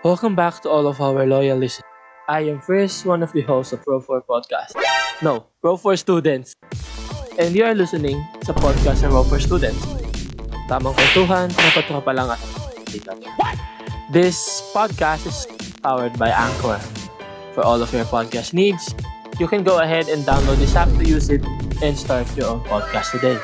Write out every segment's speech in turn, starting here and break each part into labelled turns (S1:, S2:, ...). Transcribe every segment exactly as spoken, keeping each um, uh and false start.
S1: Welcome back to all of our loyal listeners. I am Chris, one of the hosts of Pro four Podcast. No, Pro four Students. And you are listening sa podcast ng Pro four Students. Tamang kwentuhan, tropa-tropa lang at dito. This podcast is powered by Anchor. For all of your podcast needs, you can go ahead and download this app to use it and start your own podcast today.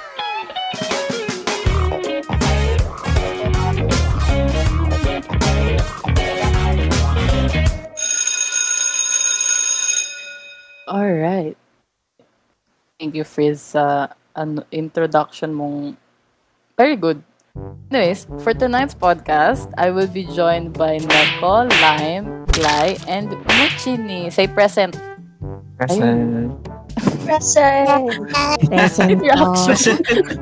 S2: Alright. Thank you, Frizz, sa ano, introduction mong very good. Anyways, for tonight's podcast, I will be joined by Neko, Lime, Lai, and Muchini. Say present.
S3: Present.
S4: Present.
S2: Present.
S4: Present.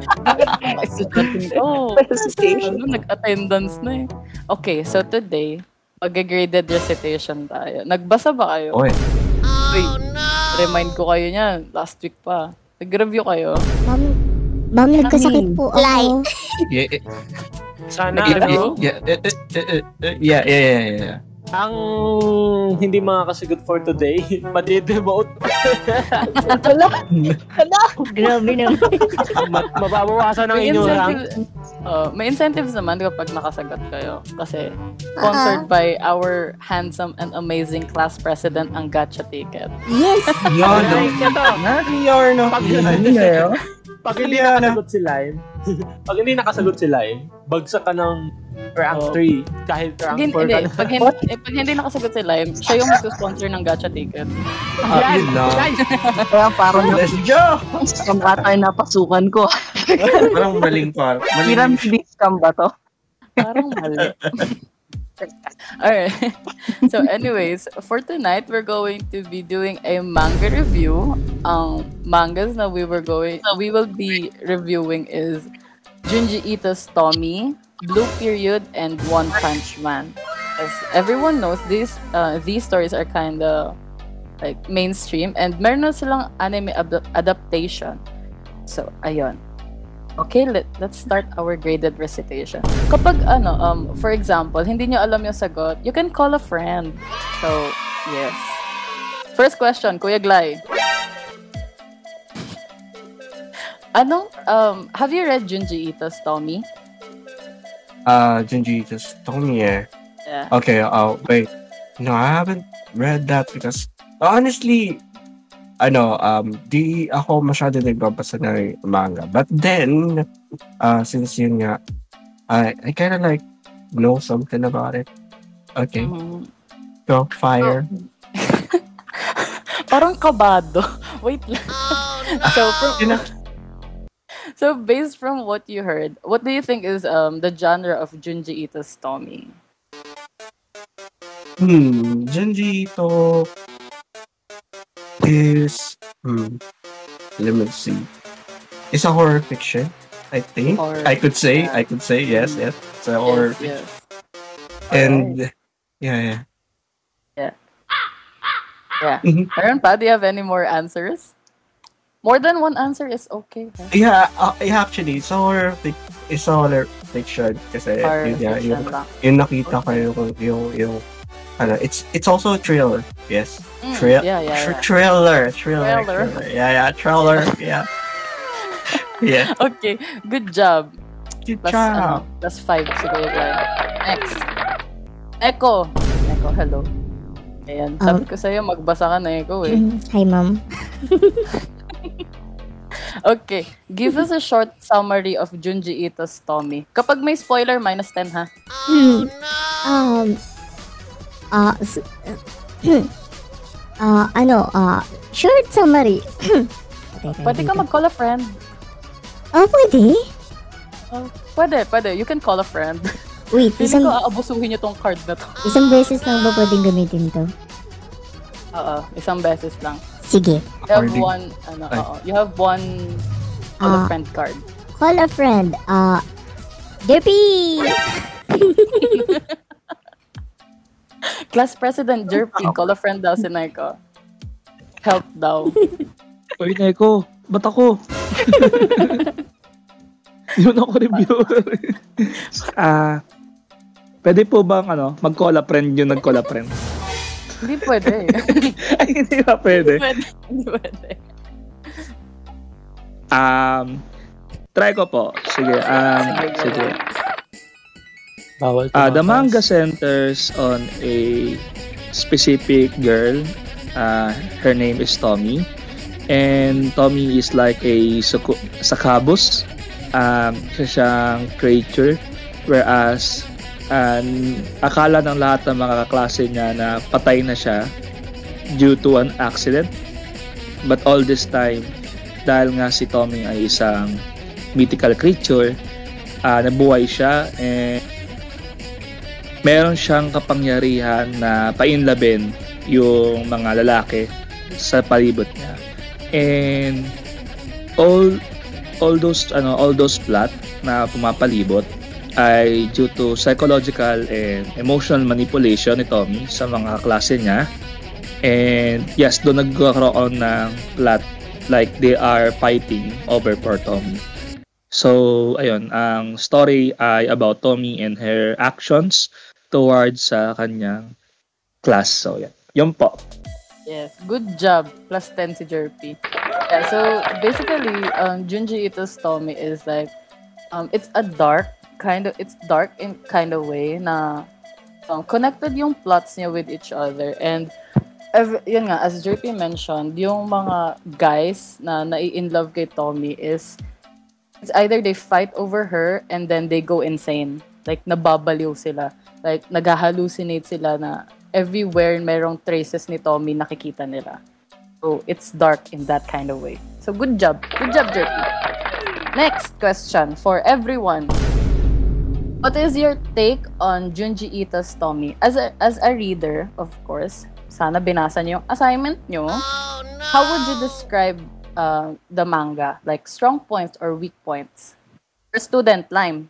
S2: Oh, ano, nag-attendance na eh. Okay, so today, mag-graded recitation tayo. Nagbasa ba kayo?
S3: Oy.
S2: Oh, no! Remind ko kayo niyan. Last week pa. Nag-review kayo.
S4: Ma'am, ma'am, nagkasakit po ako.
S3: Yeah, yeah,
S1: Sana
S3: yeah,
S1: ano,
S3: yeah, yeah, yeah, yeah, yeah, yeah, yeah.
S1: ang hindi makakasagot for today, madi-demote.
S4: Hala? Hala? Grabe naman.
S1: Ma- mababawasan ang
S2: May
S1: inyong rank.
S2: incentive, uh, may incentives naman kapag nakasagot kayo. Kasi sponsored by our handsome and amazing class president, ang Gacha Ticket.
S4: Yes.
S3: Yan, no. Yan, no.
S1: Pag, pag hindi nakasagot si Lime, pag hindi nakasagot si Lime, bagsak ka ng rank
S2: Oh.
S1: three. Kahit rank
S2: Hindi,
S1: four
S2: hindi.
S1: ka na.
S2: Pag, hindi, eh, pag hindi nakasagot si Lime, siya yung mag-sponsor ng Gacha Ticket.
S3: Ah, yun lang.
S5: Kaya parang
S3: Let's go!
S5: scam ata yung napasukan ko.
S3: Parang maling par. Maling.
S5: Pyramid scam ba to?
S2: Parang mali. Alright. So anyways, for tonight, we're going to be doing a manga review. Um, mangas that we were going, we will be reviewing is Junji Ito's Tommy, Blue Period, and One Punch Man. As everyone knows, these uh, these stories are kind of like mainstream, and meron na silang anime ab- adaptation. So ayun. Okay, let, let's start our graded recitation. Kapag ano, um, for example, hindi nyo alam yung sagot, you can call a friend. So, yes. First question, Kuya Glay. Anong, um, have you read Junji Ito's Tommy?
S3: Uh, Junji just told me, eh.
S2: Yeah.
S3: Okay, oh, wait. No, I haven't read that because, honestly, ano, um, di ako masyado nagbabasa ng manga. But then, uh, since yun nga, I, I kinda like know something about it. Okay.
S2: Mhm.
S3: So, fire.
S2: Parang kabado. Wait lang. So, from,
S3: Yun na.
S2: so, based from what you heard, what do you think is um the genre of Junji Ito's Tommy?
S3: Hmm, Junji Ito is, hmm, let me see. It's a horror fiction, I think.
S2: Horror,
S3: I could say,
S2: yeah.
S3: I could say, yes,
S2: Mm.
S3: yes. It's a horror
S2: Yes,
S3: fiction.
S2: yes.
S3: And, yeah, yeah.
S2: Yeah.
S3: Mhm.
S2: Meron pa? Do you have any more answers? More than one answer is okay. Huh?
S3: Yeah, uh, yeah, actually, it's a horror, fic- it's a horror fiction. Kasi,
S2: Horror
S3: yun, yeah,
S2: fiction
S3: yung,
S2: lang.
S3: yung nakita ko yung, yung, yung, ano, it's, it's also a thriller, yes.
S2: Mm,
S3: Thrill,
S2: yeah, yeah,
S3: thr-
S2: yeah.
S3: Thriller, thriller,
S2: Thriller.
S3: thriller. Yeah, yeah, thriller, yeah. Yeah.
S2: Okay, good job.
S3: Good
S2: Plus,
S3: job.
S2: ano, plus five siguro tayo. Next. Echo. Echo, hello. Ayan, sabi ko sa'yo, magbasa ka na, Echo eh.
S4: Hi, ma'am.
S2: Okay, give us a short summary of Junji Ito's Tommy. Kapag may spoiler, minus ten ha.
S4: Hmm. Um, ah, s- ah, ano, ah, short summary.
S2: Pwede ka mag-call a friend.
S4: Oh, pwede?
S2: Oh, pwede, pwede. You can call a friend.
S4: Wait,
S2: Feeling
S4: isang,
S2: ko aabusuhin niyo tong card na to.
S4: isang beses lang ba pwedeng gamitin to?
S2: Oo, isang beses lang.
S4: Sige.
S2: You have
S3: According-
S2: one, ano,
S3: Ay.
S2: oo. You have one call a
S4: Ah.
S2: friend card.
S4: Call a friend. Ah, Derpy!
S2: Class President Jerpy, call a friend daw si Neko. Help daw.
S1: Uy, Neko, ba't ako? Yun ako reviewer. Ah,
S6: Pwede po bang ano, mag-cola friend yung nag-cola friend?
S2: Hindi pwede.
S6: Ay, hindi ba pwede?
S2: Pwede. Hindi pwede.
S6: Um, try ko po. Sige, um, sige.
S1: Bawal
S6: Uh, the
S1: tumakas.
S6: manga centers on a specific girl. Uh, her name is Tommy. And Tommy is like a suku- sakabus. Um, siya siyang creature. Whereas, um, akala ng lahat ng mga kaklase niya na patay na siya due to an accident. But all this time, dahil nga si Tommy ay isang mythical creature, uh, nabuhay siya and meron siyang kapangyarihan na painlabin yung mga lalaki sa palibot niya. And all all those ano all those plot na pumapalibot ay due to psychological and emotional manipulation ni Tommy sa mga klase niya. And yes, doon nagkakaroon ng plot like they are fighting over for Tommy. So, ayun, ang story ay about Tommy and her actions towards sa kanyang class. So, yan. Yun po.
S2: Yes, good job. Plus ten si Jerpy. Yeah, so basically, um, Junji Ito's Tommy is like, um, it's a dark kind of, it's dark in kind of way na um, connected yung plots niya with each other. And ev- yun nga, as Jerpy mentioned, yung mga guys na nai-in-love kay Tommy is, it's either they fight over her and then they go insane. Like, nababaliw sila. Like, nag-hallucinate sila na everywhere merong traces ni Tommy nakikita nila. So, it's dark in that kind of way. So, good job. Good job, Jerpy. Next question for everyone. What is your take on Junji Ito's Tommy? As a, as a reader, of course, sana binasa niyo yung assignment niyo. Oh, no! How would you describe uh, the manga? Like, strong points or weak points? For student, Lime.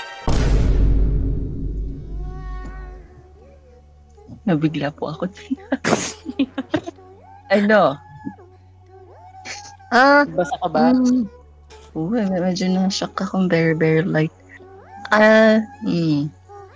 S5: Nabigla po ako. Ano? Ah,
S2: Basa ka ba?
S5: um, uy, medyo na-shock akong very, very light. Ah, hmm.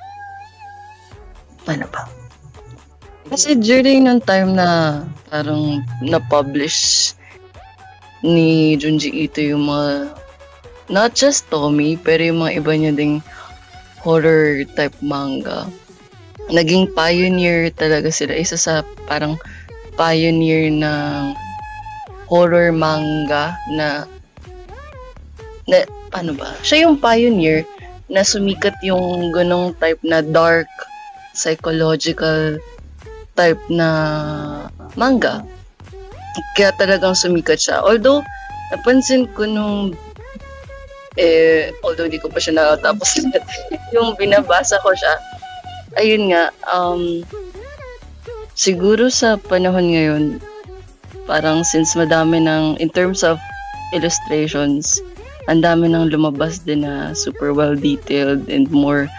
S5: Paano ba? Kasi during nung time na parang na-publish ni Junji Ito yung mga, not just Tommy, pero yung mga iba niya ding horror type manga. Naging pioneer talaga sila. Isa sa parang pioneer ng horror manga na, na ano ba? Siya yung pioneer na sumikat yung ganong type na dark, psychological type na manga. Kaya talagang sumikat siya. Although, napansin ko nung eh, although di ko pa siya nakatapos yung binabasa ko siya, ayun nga, um, siguro sa panahon ngayon, parang since madami ng, in terms of illustrations, ang dami nang lumabas din na super well detailed and more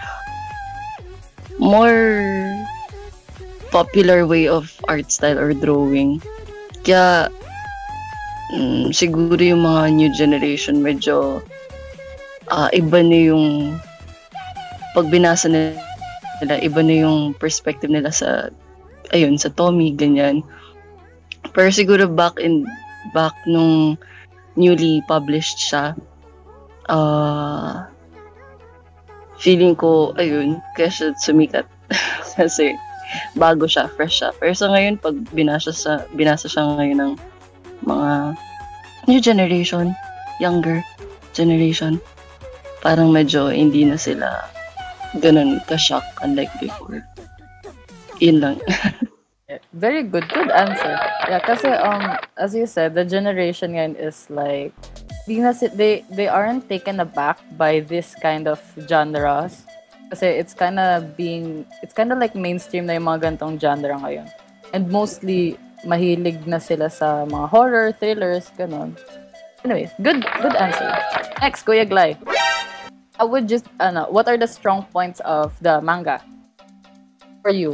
S5: more popular way of art style or drawing. Kaya mm, siguro yung mga new generation medyo uh, iba na yung pag binasa nila, iba na yung perspective nila sa ayun, sa Tommy, ganyan. Pero siguro back in back nung newly published siya, Uh, feeling ko, ayun, kaya siya sumikat. Kasi bago siya, fresh siya. Pero sa ngayon, pag binasa, sa, binasa siya ngayon ng mga new generation, younger generation, parang medyo hindi na sila ganun ka-shock unlike before. Yun lang.
S2: Very good. Good answer. Yeah, kasi um, as you said, the generation ngayon is like, di na si- they they aren't taken aback by this kind of genres. Kasi it's kind of being, it's kind of like mainstream na yung mga gantong genre ngayon. And mostly, mahilig na sila sa mga horror, thrillers, ganun. Anyways, good good answer. Next, Kuya Glay. I would just, ano, what are the strong points of the manga for you?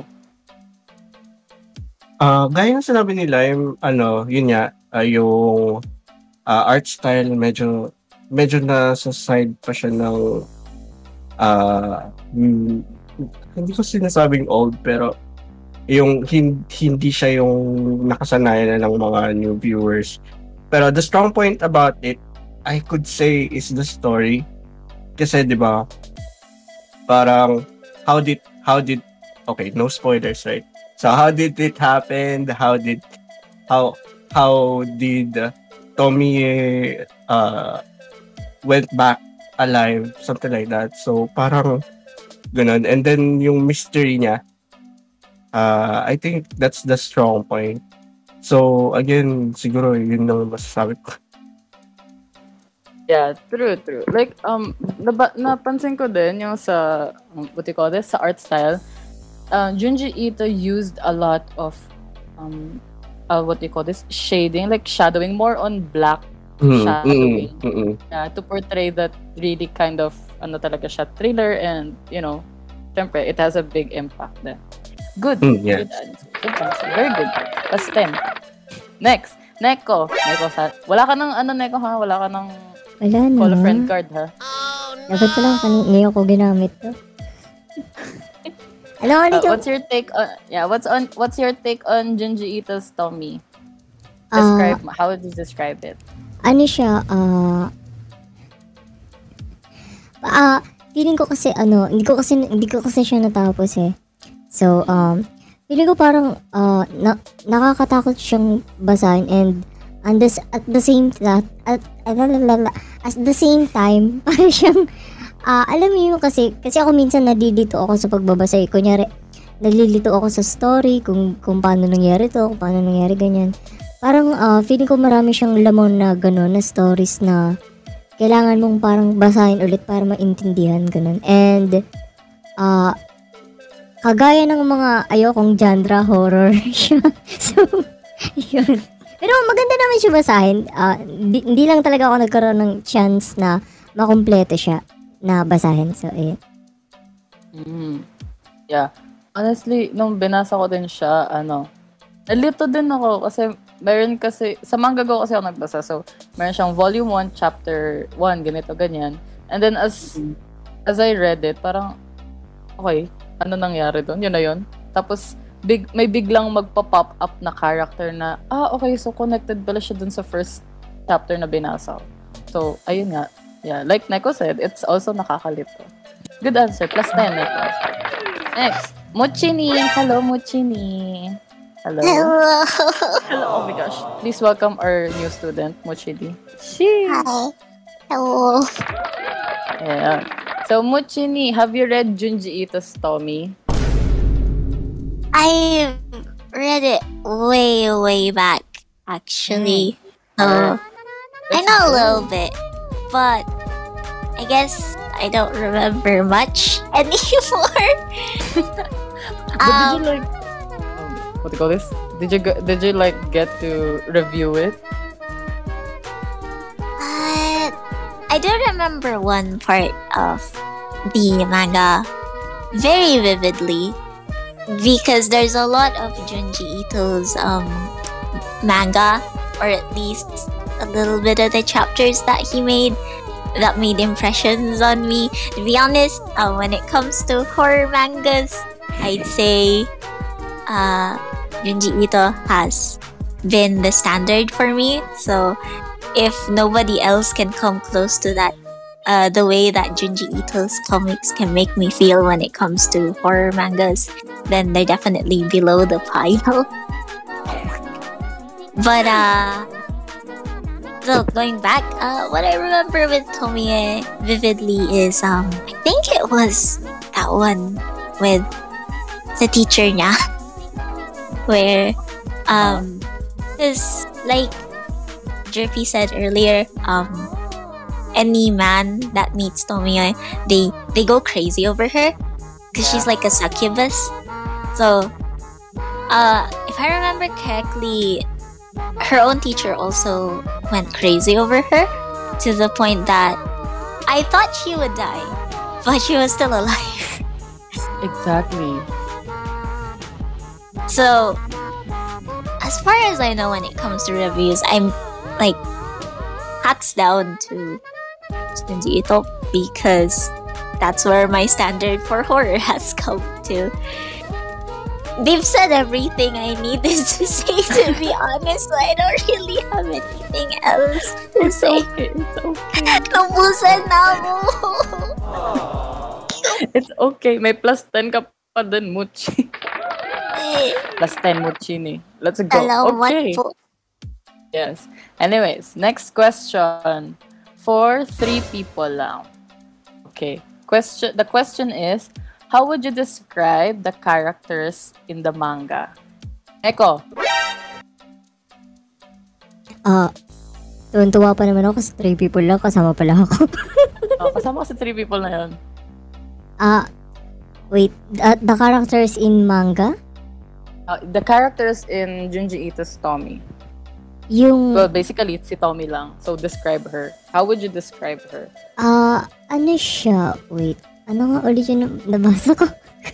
S3: Ah, gaya ng sinabi nila, yung, ano, yun nga, ah, yung ah, art style medyo medyo na sa side pa siya ng ah, mm, hindi ko sinasabing old, pero yung hin- hindi siya yung nakasanayan na ng mga new viewers. Pero the strong point about it, I could say, is the story. Kasi, di ba, parang, how did, how did, okay, no spoilers, right? So, how did it happen? How did, how, how did uh, Tommy uh, went back alive, something like that. So, parang ganun. And then, yung mystery niya, uh, I think that's the strong point. So, again, siguro yun ang masasabi ko.
S2: Yeah, true, true. Like, um, naba, napansin ko din yung sa, um, what do you call this, sa art style, uh, Junji Ito used a lot of, um, uh, what do you call this, shading, like shadowing, more on black
S3: Mm,
S2: shadowing.
S3: mm, mm,
S2: Yeah, to portray that really kind of, ano talaga siya, thriller, and, you know, syempre, it has a big impact there. Good.
S3: Mm, yes.
S2: Good answer. Good answer. Very good. Plus ten. Next. Neko. Neko, sa, wala ka ng, ano, Neko, ha? Wala ka ng
S4: Wala na.
S2: call a friend card, ha?
S4: Dapat pala kani ngayon ko ginamit to. Ano
S2: Uh,
S4: ulit yung...
S2: what's your take on, yeah, what's on, what's your take on Junji Ito's Tommy?
S4: Ah,
S2: Describe, how would you describe it?
S4: ano siya, ah... ah, feeling ko kasi, ano, hindi ko kasi, hindi ko kasi siya natapos eh. So, um, feeling ko parang, ah, na, nakakatakot siyang basahin, and, and this, at the same, that, at, alalala, at the same time, parang siyang, ah, alam mo yun kasi, kasi ako minsan nalilito ako sa pagbabasa eh. Kunyari, nalilito ako sa story, kung, kung paano nangyari to, kung paano nangyari ganyan. Parang, ah, feeling ko marami siyang lamon na gano'n, na stories na kailangan mong parang basahin ulit para maintindihan, gano'n. And, ah, kagaya ng mga ayokong genre horror siya. So, yun. Pero maganda naman siya basahin. Ah, di, hindi lang talaga ako nagkaroon ng chance na makumpleto siya na basahin. So, ayun.
S2: Mm. Yeah. Honestly, nung binasa ko din siya, ano, nalito din ako kasi meron kasi, sa manga go kasi ako nagbasa. So, meron siyang volume one, chapter one, ganito, ganyan. And then as as I read it, parang, okay, ano nangyari doon? Yun na yun. Tapos, big, may biglang magpa-pop up na character na, ah, okay, so connected pala siya dun sa first chapter na binasa ko. So, ayun nga. Yeah, like Neko said, it's also nakakalito. Good answer. Plus ten, Neko. Next. Mochini. Hello, Mochini. Hello.
S7: Hello.
S2: Hello. Oh my gosh. Please welcome our new student, Mochini. She.
S7: Hi. Hello.
S2: Yeah. So, Mochini, have you read Junji Ito's Tommy?
S7: I read it way, way back, actually. So, I know a little bit, but I guess I don't remember much anymore.
S2: But
S7: um,
S2: did you like, um, what do you call this? Did you go- did you like get to review it?
S7: uh, I do remember one part of the manga very vividly because there's a lot of Junji Ito's um, manga, or at least a little bit of the chapters that he made that made impressions on me. To be honest, uh, when it comes to horror mangas, I'd say uh, Junji Ito has been the standard for me. So if nobody else can come close to that, uh, the way that Junji Ito's comics can make me feel when it comes to horror mangas, then they're definitely below the pile. But uh, so going back, uh, what I remember with Tomie vividly is um, I think it was that one with the teacher niya, where um, is like Jerpy said earlier, um, any man that meets Tomie, they they go crazy over her because she's like a succubus. So, uh, if I remember correctly, her own teacher also went crazy over her to the point that I thought she would die, but she was still alive.
S2: Exactly.
S7: So, as far as I know, when it comes to reviews, I'm like hats down to Junji Ito because that's where my standard for horror has come to. They've said everything I needed to say, to be honest, so I don't really have anything else to
S2: It's
S7: say.
S2: okay. It's okay.
S7: Naubusan na mo.
S2: It's okay. May plus ten ka pa din, Muchi. Plus ten, Muchi ni. Let's go.
S7: Salamat
S2: Okay.
S7: po.
S2: Yes. Anyways, next question. For three people lang. Okay. Question. The question is, how would you describe the characters in the manga? Eko.
S4: Ah, tuwan-tuwa pa naman ako kasi three people lang, kasama pala ako.
S2: Oh, kasama ko sa three people na yun.
S4: Ah, wait, uh, the characters in manga?
S2: Uh, the characters in Junji Ito's Tommy.
S4: Yung,
S2: Well, basically, it's si Tommy lang. So, describe her. How would you describe her?
S4: ah, ano siya? Wait, ano nga ulit yung nabasa ko?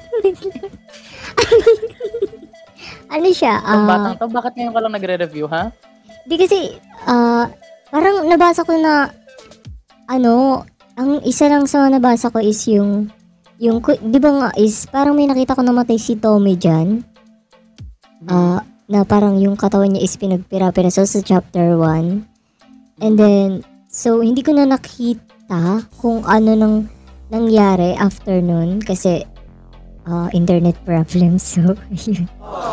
S4: Ano siya?
S2: Itong
S4: Ah,
S2: batang to, bakit ngayon ka lang nagre-review, ha?
S4: di kasi, ah, parang nabasa ko na, ano, ang isa lang sa nabasa ko is yung, yung, ku- di ba nga is, parang may nakita ko namatay si Tommy dyan. Ah, na parang yung katawan niya is pinagpira-piraso sa chapter one. And then, so, hindi ko na nakita kung ano nang nangyari after nun kasi ah, internet problems. So, yun.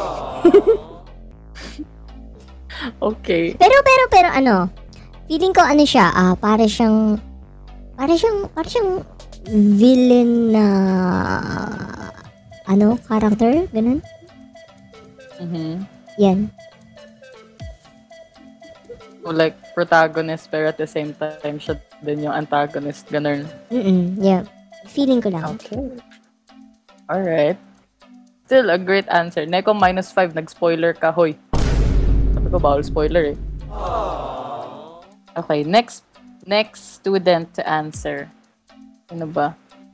S2: Okay.
S4: Pero, pero, pero, ano, feeling ko ano siya, ah, para siyang, para siyang, para siyang villain na, ano, character, ganun.
S2: Mhm.
S4: Yan.
S2: O like, protagonist, pero at the same time, siya din yung antagonist. Ganun.
S4: Mm-mm, yeah. Feeling ko lang.
S2: Okay. Alright. Still a great answer. Neko minus five, nag-spoiler ka, hoy. Sabi ko, bawal spoiler eh. Okay, next next student to answer. Ano ba?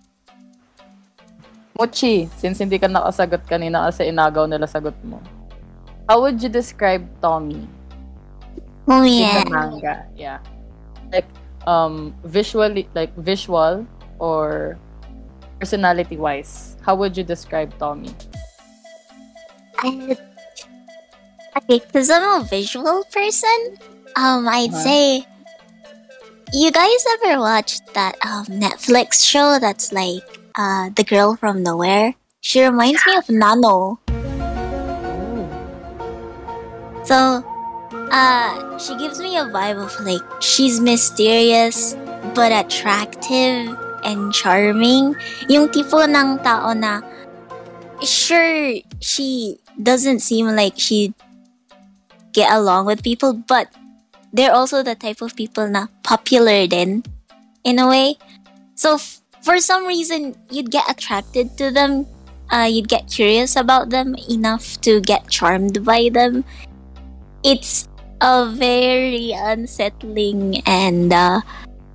S2: Mochi, since hindi ka nakasagot kanina kasi inagaw nila sagot mo. How would you describe Tommy
S7: Oh
S2: in
S7: yeah.
S2: the manga? Yeah. Like, um, visually, like visual or personality-wise. How would you describe Tommy?
S7: I, okay, because I'm a visual person, um, I'd
S2: Uh-huh.
S7: say, you guys ever watched that um Netflix show that's like uh The Girl from Nowhere? She reminds me of Nano. So, uh, she gives me a vibe of like she's mysterious but attractive and charming. Yung tipo ng tao na sure she doesn't seem like she get along with people, but they're also the type of people na popular din in a way. So f- for some reason you'd get attracted to them, uh, you'd get curious about them enough to get charmed by them. It's a very unsettling and uh,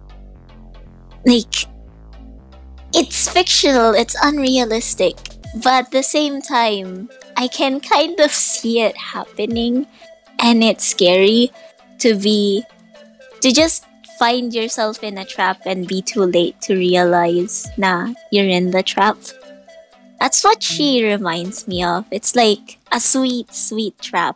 S7: like it's fictional, it's unrealistic, but at the same time I can kind of see it happening, and it's scary to be to just find yourself in a trap and be too late to realize na you're in the trap. That's what she reminds me of. It's like a sweet, sweet trap.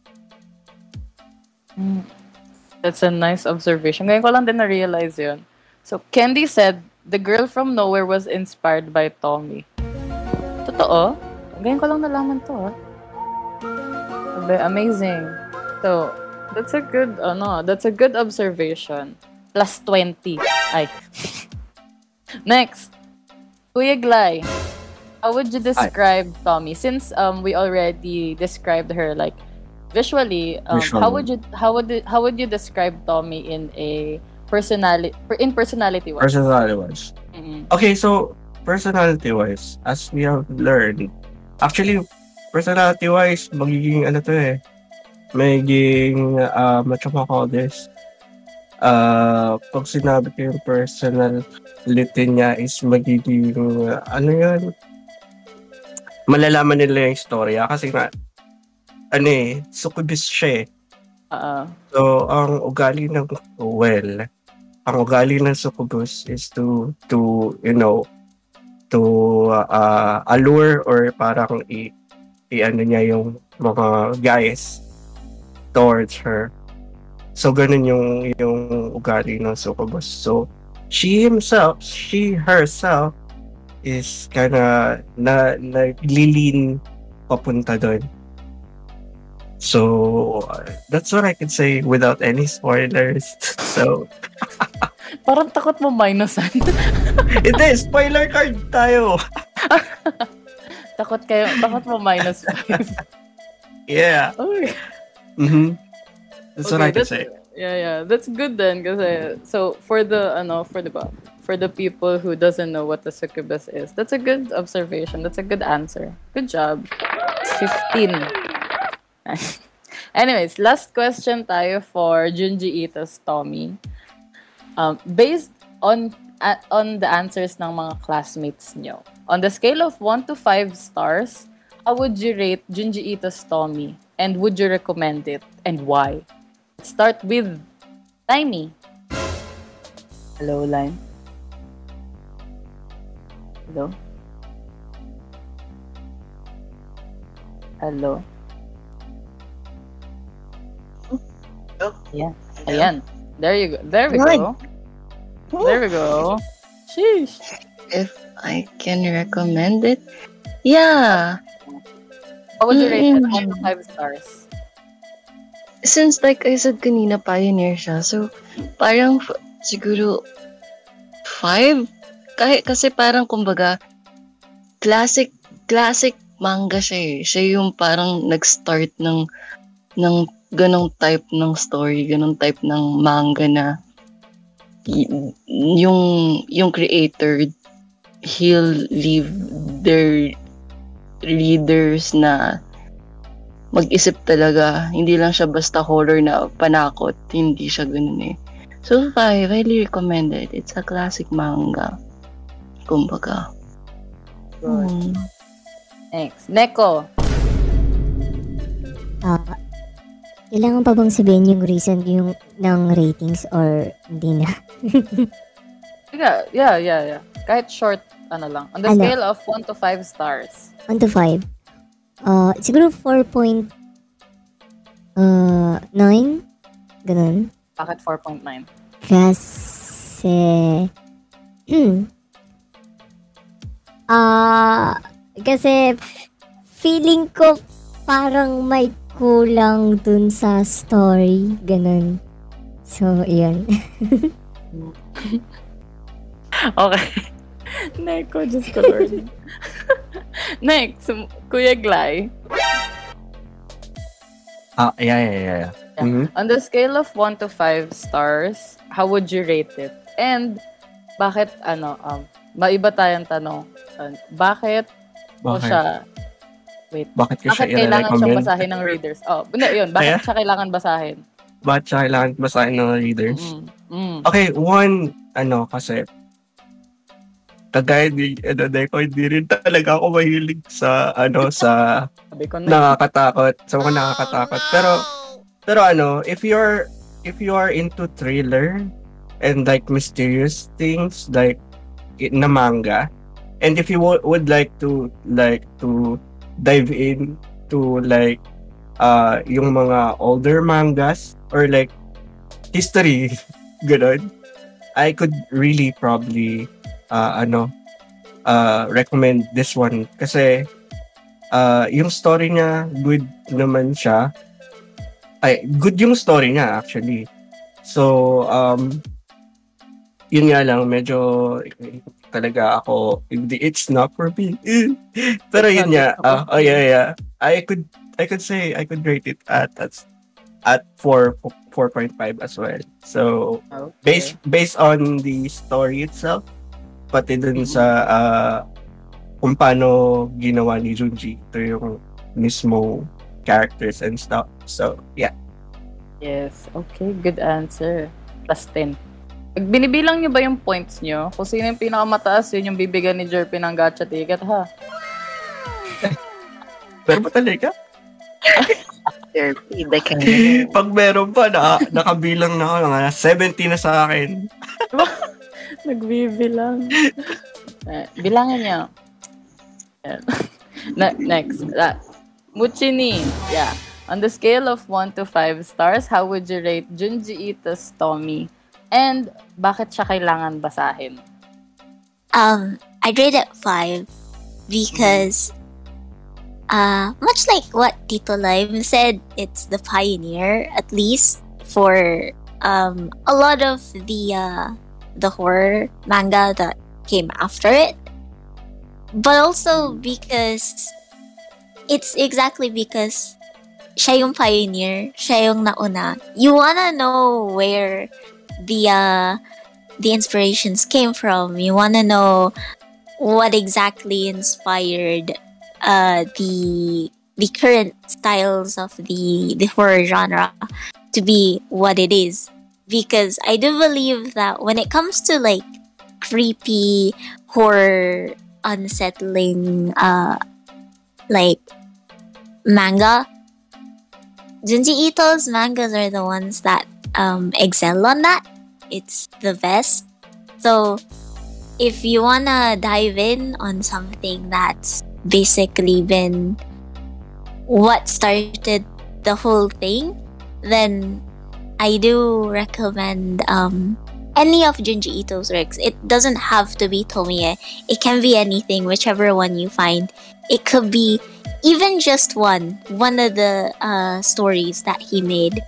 S2: That's a nice observation. Ngayon ko lang din na-realize yun. So, Candy said, The Girl from Nowhere was inspired by Tommy. Totoo? Ngayon ko lang nalaman to, ah. Sabi, amazing. So, that's a good, ano, that's a good observation. Plus twenty. Ay. Next. Kuya Glay, how would you describe Tommy? Since um we already described her like visually, um, how
S3: Visually.
S2: would you how would you, how would you describe Tommy in a personality in personality wise?
S3: Personality-wise.
S2: Mhm.
S3: Okay, so, personality-wise, as we have learned, actually, personality-wise, magiging, ano to eh, magiging, uh, what you call this, uh, pag sinabi ko yung personality niya is magiging, uh, ano yun, malalaman nila yung istorya kasi nga, ano eh, succubus siya eh.
S2: Uh,
S3: So, ang ugali ng well, ang ugali ng succubus is to to you know to uh, allure or parang i, i ano niya yung mga guys towards her. So ganun yung yung ugali ng succubus. So she himself, she herself is kinda na naglilin papunta doon. So uh, that's what I can say without any spoilers. So
S2: Parang takot mo minusan.
S3: hindi, spoiler card tayo.
S2: takot kayo, takot mo minus five.
S3: Yeah.
S2: Okay.
S3: Mm-hmm. That's what
S2: Okay,
S3: I can
S2: that's-
S3: say.
S2: Yeah, yeah. That's good then kasi so for the ano for the for the people who doesn't know what the succubus is. That's a good observation. That's a good answer. Good job. It's fifteen. Anyways, last question tayo for Junji Ito's Tommy. Um, based on uh, on the answers ng mga classmates nyo, on the scale of one to five stars, how would you rate Junji Ito's Tommy? And would you recommend it? And why? Let's start with Limey. Hello, Lime. Hello? Hello? Yeah. Ayan. There you go. There we go. There we go. Sheesh.
S5: If I can recommend it, yeah.
S2: How would you rate it?
S5: Mm-mm.
S2: One to five stars.
S5: Since like I said kanina, pioneer siya. So, parang f- siguro five? Kahit, kasi parang kumbaga, classic, classic manga siya eh. Siya yung parang nag-start ng, ng ganong type ng story, ganong type ng manga na y- yung, yung creator, he'll leave their readers na mag-isip talaga. Hindi lang siya basta horror na panakot. Hindi siya ganun eh. So, five, highly recommended. It's a classic manga. Kumbaga.
S2: Good.
S5: Hmm.
S2: Next. Neko.
S4: Ah, kailangan pa bang sabihin yung reason yung ng ratings or hindi na?
S2: Yeah, yeah, yeah, yeah. Kahit short, ano lang. On the
S4: Ano?
S2: scale of one to five stars.
S4: one to five. Uh, siguro four point nine. Ganun.
S2: Bakit four point nine?
S4: Kasi... Hmm. Ah... kasi feeling ko parang may kulang dun sa story. Ganun. So, yun.
S2: Okay. Neko, just ko Lord. Next, um, Kuya Glay.
S3: Ah, yeah, yeah, yeah. yeah.
S2: Yeah.
S3: Mhm.
S2: On the scale of one to five stars, how would you rate it? And, bakit, ano, um, maiba tayong tanong. Uh, bakit mo
S3: Bakit?
S2: siya, wait,
S3: Bakit ko siya
S2: bakit kailangan siyang
S3: i-recommend?
S2: basahin ng readers? Oh, hindi, yun. Bakit
S3: Kaya?
S2: siya kailangan basahin?
S3: Bakit siya kailangan basahin ng readers?
S2: Mm, mm.
S3: Okay, one, ano, kasi kagaya ni, ano, Neko, hindi rin talaga ako mahilig sa, ano, sa
S2: Sabi ko na.
S3: nakakatakot. Sa mga nakakatakot. Pero, pero ano, if you're, if you are into thriller and like mysterious things, like, i- na manga, and if you w- would like to, like, to dive in to, like, uh, yung mga older mangas, or like, history, ganun, I could really probably, uh, ano, uh, recommend this one. Kasi, uh, yung story niya, good naman siya. Ay, good yung story niya, actually. So, um, yun nga lang, medyo, talaga ako, hindi, it's not for me. Pero yun nga, uh, oh yeah, yeah. I could, I could say, I could rate it at, at, at four, four point five as well. So,
S2: Okay.
S3: based based on the story itself, pati dun sa uh, kung paano ginawa ni Junji ito yung mismo characters and stuff. So, yeah.
S2: Yes. Okay, good answer. Plus ten. Pag binibilang nyo ba yung points nyo? Kung sino yung pinakamataas, yun yung bibigyan ni Jerpy ng gacha ticket, ha?
S3: Pero pa talaga,
S5: Therapy, the can.
S3: pag meron pa, na, nakabilang na ako, mga seventy na sa akin.
S2: Nagbibilang. Eh, bilangin niyo. Ayan. Ne- next. Uh, Muchini. Yeah. On the scale of one to five stars, how would you rate Junji Ito's Tommy? And bakit siya kailangan basahin?
S7: Um, I rate it five because, uh, much like what Tito Lime said, it's the pioneer, at least for um a lot of the uh the horror manga that came after it, but also because it's exactly because siya yung pioneer, siya yung nauna. You wanna know where the uh the inspirations came from. You wanna know what exactly inspired uh the the current styles of the the horror genre to be what it is, because I do believe that when it comes to like creepy horror unsettling uh like manga, Junji Ito's mangas are the ones that um excel on that. It's the best. So if you wanna dive in on something that's basically been what started the whole thing, then I do recommend um any of Junji Ito's works. It doesn't have to be Tomie. It can be anything, whichever one you find. It could be even just one, one of the uh, stories that he made.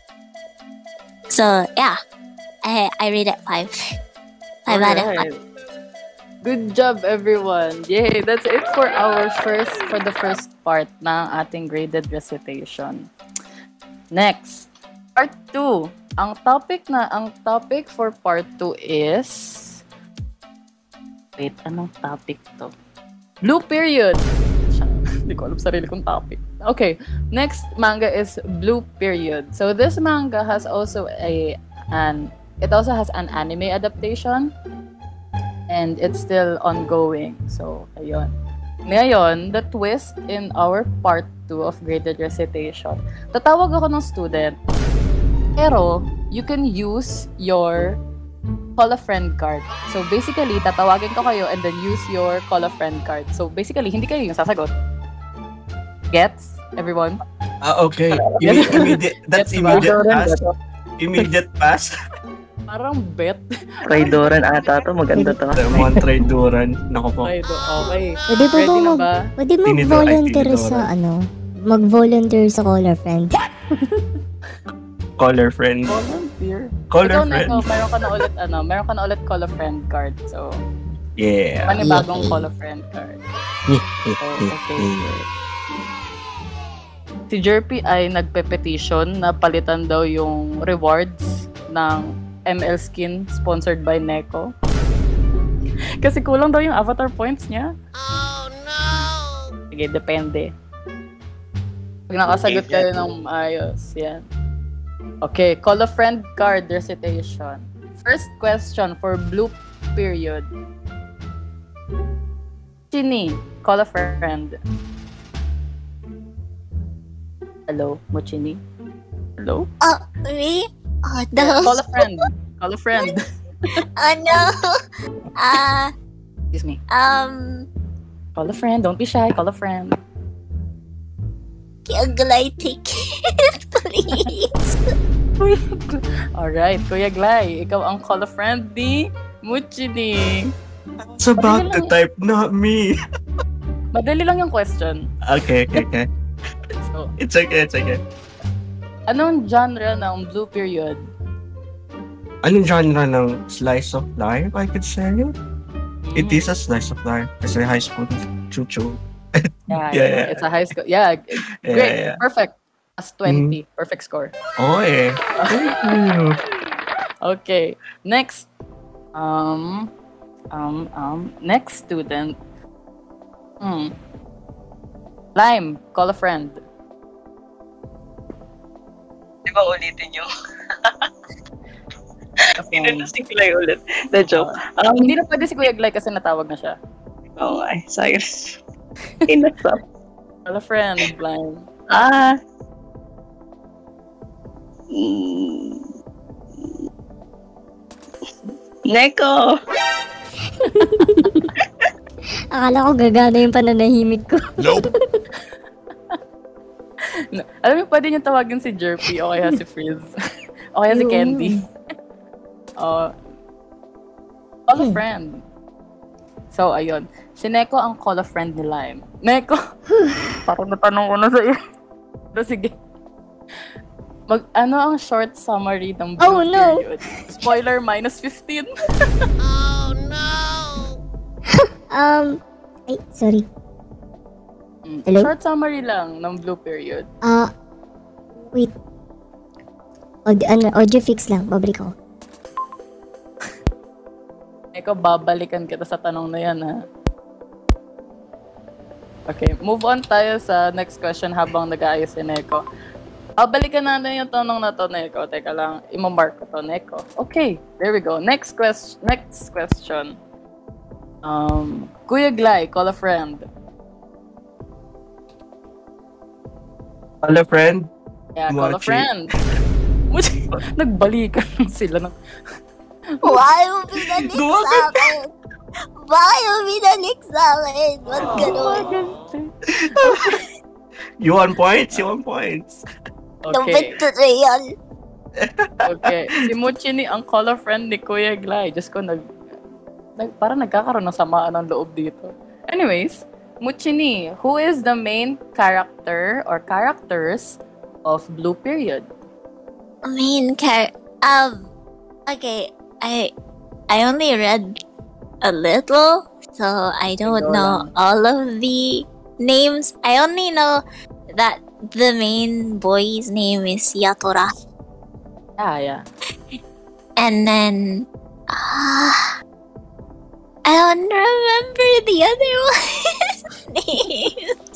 S7: So yeah, I I rate it five. Five out of five.
S2: Alright. Good job, everyone. Yay! That's it for our first, for the first part ng ating graded recitation. Next, part two. Ang topic na, ang topic for part two is... Wait, anong topic to? Blue Period. Hindi ko alam sarili kong topic. Okay, next manga is Blue Period. So this manga has also a an it also has an anime adaptation, and it's still ongoing. So ayun. Ngayon, the twist in our part two of graded recitation. Tatawag ako ng student, pero you can use your call a friend card. So basically, tatawagin ko kayo and then use your call a friend card. So basically, hindi kayo yung sasagot. Gets? Everyone?
S3: Ah, okay. Imme- immediate, that's
S2: Gets ba?
S3: immediate pass. Immediate pass.
S2: Parang bet.
S5: Traidoran ata to, maganda to.
S3: Mga traidoran. Nako po.
S2: Okay, do- okay.
S4: Pwede ba
S2: Ready
S4: ba
S2: na
S4: mag,
S2: ba?
S4: pwede
S3: Tinidor- ay,
S4: mag-volunteer
S3: tinidora.
S4: sa ano? Mag-volunteer sa caller friend.
S3: Caller friend.
S2: Volunteer.
S3: Caller
S2: Ikaw na
S3: friend.
S2: ikaw, meron ka na ulit, ano, meron ka na ulit call a friend card. So,
S3: Yeah.
S2: panibagong call a friend card. Oh, okay. Si Jerpy ay nagpe-petition na palitan daw yung rewards ng M L skin sponsored by Neko. Kasi kulang daw yung avatar points niya. Oh no! Sige, depende. Pag nakasagot kayo ng ayos, yan. Okay, call a friend card recitation. First question for Blue Period. Chini, call a friend. Hello, Mochini? Hello?
S7: Oh, me? Oh,
S2: Yeah,
S7: no.
S2: call a friend. Call a friend.
S7: Oh, no. Uh,
S2: Excuse me.
S7: um,
S2: Call a friend. Don't be shy. Call a friend.
S7: Kiaglay ticket, please.
S2: Alright, Kuya Glay, ikaw ang call a friend ni Mochini.
S3: It's about to type, not me.
S2: Madali lang yung question.
S3: Okay, okay, okay.
S2: So,
S3: It's okay, it's okay.
S2: anong genre ng Blue Period?
S3: Anong genre ng slice of life, I could say? It is a slice of life. Kasi high school, chuchu.
S2: Yeah,
S3: Yeah,
S2: yeah,
S3: yeah.
S2: it's a high school. Yeah, g-
S3: Yeah,
S2: great.
S3: yeah.
S2: Perfect. As twenty. Perfect score.
S3: Oh, eh. Thank you.
S2: Okay. Next. Um, um, um, next student. Hmm. Lime, call a friend.
S5: Di ba ulitin yung
S2: Um,
S5: Pinanasing ko lang ulit. The joke.
S2: um, hindi na pwede si Kuya Glay kasi natawag na siya.
S5: Oo nga, eh. Cyrus. Inasap.
S2: Call a friend, Lime.
S5: Ah. Mm. Neko!
S4: Akala ko gagana yung pananahimik ko.
S2: No, alam mo, pwede niyo tawagin si Jerpy o kaya si Frizz. O kaya si
S4: Ayun.
S2: Candy. Oh, call a
S4: Hmm.
S2: friend. So, ayun. Si Neko ang call a friend ni Lime. Neko! Parang natanong ko na sa'yo. Pero sige. Mag, ano ang short summary ng Blue
S4: Oh, no.
S2: Period? Spoiler, minus fifteen.
S4: Um, ay, sorry.
S2: Mm,
S4: Hello?
S2: Short summary lang ng Blue Period.
S4: Ah, wait. Audio, ano, audio fix lang. Babalik ako.
S2: Neko, babalikan kita sa tanong na yan, ha? Okay, move on tayo sa next question habang nag-aayos si Neko. Babalikan natin yung tanong na to, Neko. Teka lang, imamark ko to, Neko. Okay, there we go. Next question. Next question. Um, Kuya Glay, call a friend.
S3: Call a friend.
S2: Yeah, call a
S3: Mochi.
S2: friend. Mochi. Nagbalikan sila ng...
S7: Why mo pinanik sa akin? Why mo pinanik sa akin? Ba't ganun?
S3: You want points? You want points?
S2: Okay,
S7: Betrayal.
S2: okay. Si Mochi ni ang call a friend ni Kuya Glay. Diyos ko, nag... nag parang nagkakaroon ng samaan ng loob dito. Anyways, Muchini, who is the main character or characters of Blue Period?
S7: Main char... Um, okay, I I only read a little, so I don't
S2: Ikaw
S7: know
S2: lang.
S7: all of the names. I only know that the main boy's name is Yatora.
S2: Yeah, yeah.
S7: And then... ah, I don't remember the other one's names.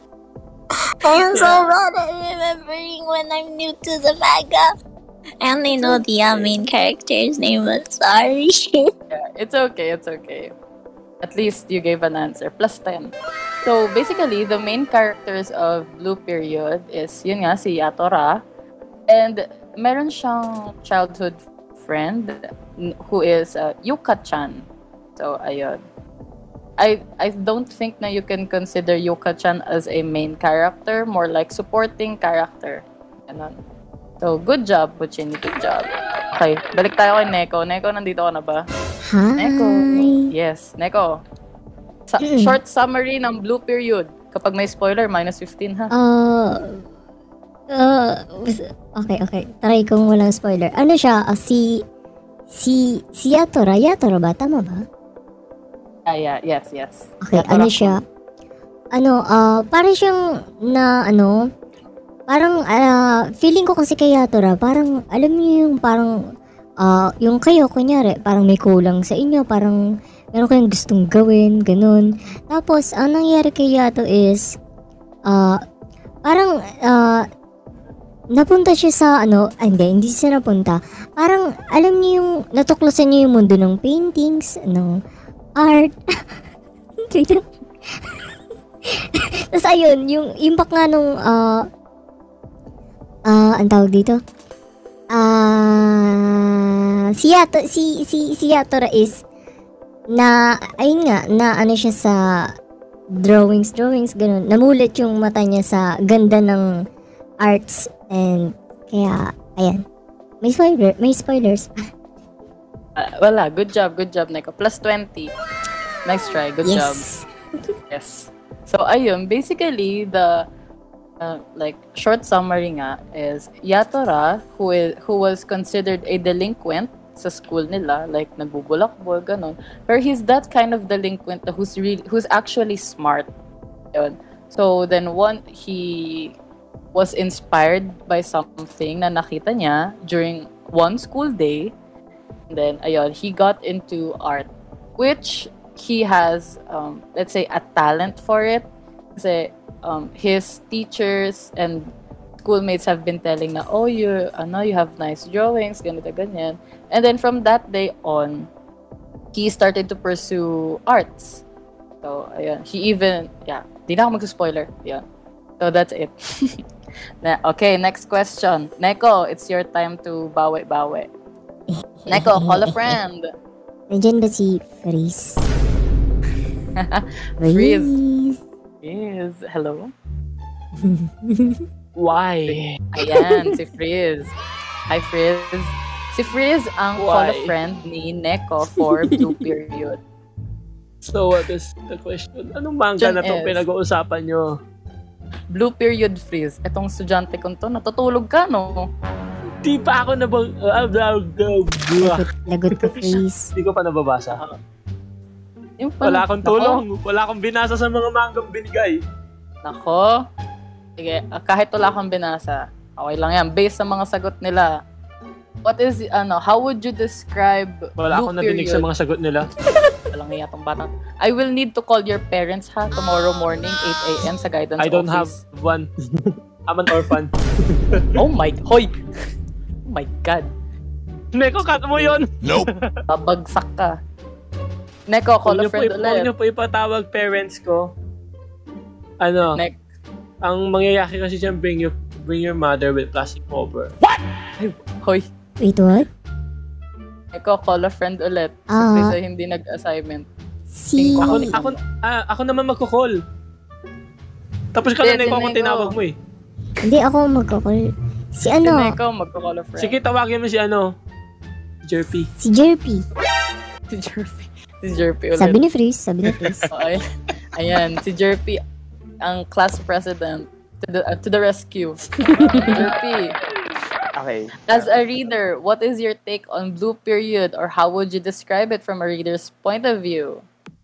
S7: I'm so bad at remembering when I'm new to the manga. I only know the uh, main character's name. I'm sorry.
S2: Yeah, it's okay, it's okay. At least you gave an answer. Plus ten. So, basically, the main characters of Blue Period is, yun nga, si Yatora. And meron siyang childhood friend n- who is uh, Yuka-chan. So, ayun. I I don't think na you can consider Yuka-chan as a main character, more like supporting character. Ganun. So, good job, Puchini. Good job. Okay, balik tayo kay Neko. Neko, nandito ka na ba?
S4: Hi.
S2: Neko. Yes, Neko. Sa-
S4: Mm.
S2: short summary ng Blue Period. Kapag may spoiler, minus fifteen, ha?
S4: Uh, uh, okay, okay. Try kong walang spoiler. Ano siya? Ah, si... Si... Si Yatora. Yatora ba? Tama ba?
S2: Ah, yeah, yes, yes.
S4: Okay,
S2: Yatora
S4: ano
S2: ko.
S4: siya? Ano, ah, parang siyang na, ano, parang, ah, feeling ko kasi kay Yatora, parang, alam niyo yung parang, ah, yung kayo, kunyari, parang may kulang sa inyo, parang, meron kayong gustong gawin, ganun. Tapos, ang nangyari kay Yato is, ah, parang, ah, napunta siya sa, ano, ah, hindi, hindi siya napunta. Parang, alam niyo yung, natuklasan niyo yung mundo ng paintings, ng art. Wait lang. Tapos ayun, yung impact nga nung, ah, ah, ang tawag dito? Ah, si Yato, si, si, si Yatora is, na, ayun nga, na ano siya sa drawings, drawings, ganun. Namulit yung mata niya sa ganda ng arts and, kaya, ayan. May spoiler, may spoilers.
S2: Ah, wala, good job, good job, Neko. Plus twenty. Nice try, good job.
S4: Yes.
S2: Yes. So, ayun, basically, the, uh, like, short summary nga is, Yatora, who is, who was considered a delinquent sa school nila, like, nagbubulakbol, ganun. Pero he's that kind of delinquent na who's really, who's actually smart. Yun. So, then one, he was inspired by something na nakita niya during one school day. And then, ayun, he got into art, which he has, um, let's say, a talent for it. Kasi um, his teachers and schoolmates have been telling na, oh, you, ano, you have nice drawings, ganito, ganyan. And then from that day on, he started to pursue arts. So, ayun, he even, yeah, di na ako mag-spoiler. Yeah. So, that's it. Na, okay, next question. Neko, it's your time to bawi-bawi. Neko, call a friend.
S4: Nandyan ba si Freeze?
S2: Freeze. Yes. Hello?
S1: Why?
S2: Ayan, si Freeze. Hi, Freeze. Si Freeze ang
S1: Why?
S2: call a friend ni Neko for Blue Period.
S1: So what is the question? Anong manga
S2: Question
S1: na to
S2: is-
S1: pinag-uusapan nyo?
S2: Blue Period, Freeze. Etong estudyante ko to, natutulog ka, no?
S1: Di pa ako nabag... Uh,
S4: Lagot, lagot ko, Freeze.
S1: Di ko pa nababasa.
S2: Yung pala-
S1: Wala akong
S2: Nako.
S1: tulong. Wala akong binasa sa mga mangang binigay.
S2: Nako. Sige, ah, kahit wala kang binasa, okay lang yan. Based sa mga sagot nila, what is, ano, how would you describe
S1: Wala
S2: Blue
S1: akong nadinig sa
S2: Period?
S1: mga sagot nila.
S2: Walang hiya tong batang. I will need to call your parents, ha, tomorrow morning, eight a.m. sa guidance
S1: I don't have
S2: office.
S1: one. I'm an orphan.
S2: Oh my, hoy! Oh my God.
S1: Neko, cut mo yun!
S2: Babagsak ka. Neko, call a
S1: Huwag niyo po,
S2: friend
S1: huwag
S2: ulit.
S1: niyo po ipatawag parents ko. Ano,
S2: Next.
S1: ang mangyayari kasi dyan, bring your, bring your mother with plastic cover.
S2: Hoy.
S4: Wait, what?
S2: Neko, call a friend ulit.
S4: Ah.
S2: Kasi hindi nag-assignment.
S4: Si...
S1: Ako, ako, ah, ako naman magkukol. Tapos ka na
S2: Hindi, si
S1: Neko akong
S2: Neko.
S1: tinawag mo eh.
S4: Hindi ako magkakol. Si
S2: Si
S4: ano?
S2: Neko, magko-call a friend.
S1: Sige, tawagin mo si ano, Jerpy.
S4: Si Jerpy.
S2: Si Jerpy. Si Jerpy ulit.
S4: Sabi ni Freeze, sabi ni Freeze.
S2: Okay. Ayan, si Jerpy, ang class president. To the, uh, to the rescue. Jerpy,
S6: Okay.
S2: as a reader, what is your take on Blue Period, or how would you describe it from a reader's point of view?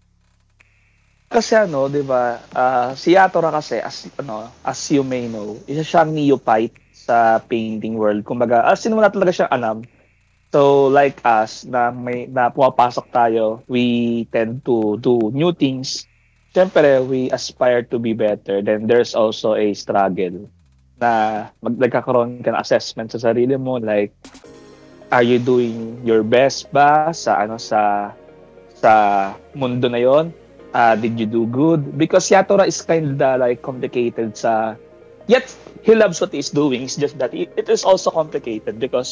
S6: Kasi ano, 'di ba? ah, si Yatora kasi as ano, as you may know, isa siyang neophyte sa painting world. Kumbaga, as sino wala talaga siyang alam. So like us na may na pumapasok tayo, we tend to do new things. Siyempre, we aspire to be better. Then there's also a struggle na mag nagkakaroon ka ng assessment sa sarili mo, like are you doing your best ba sa ano sa sa mundo na 'yon? Uh, did you do good? Because Yatora is kind of like complicated sa... Yet, he loves what he's doing. It's just that it, it is also complicated because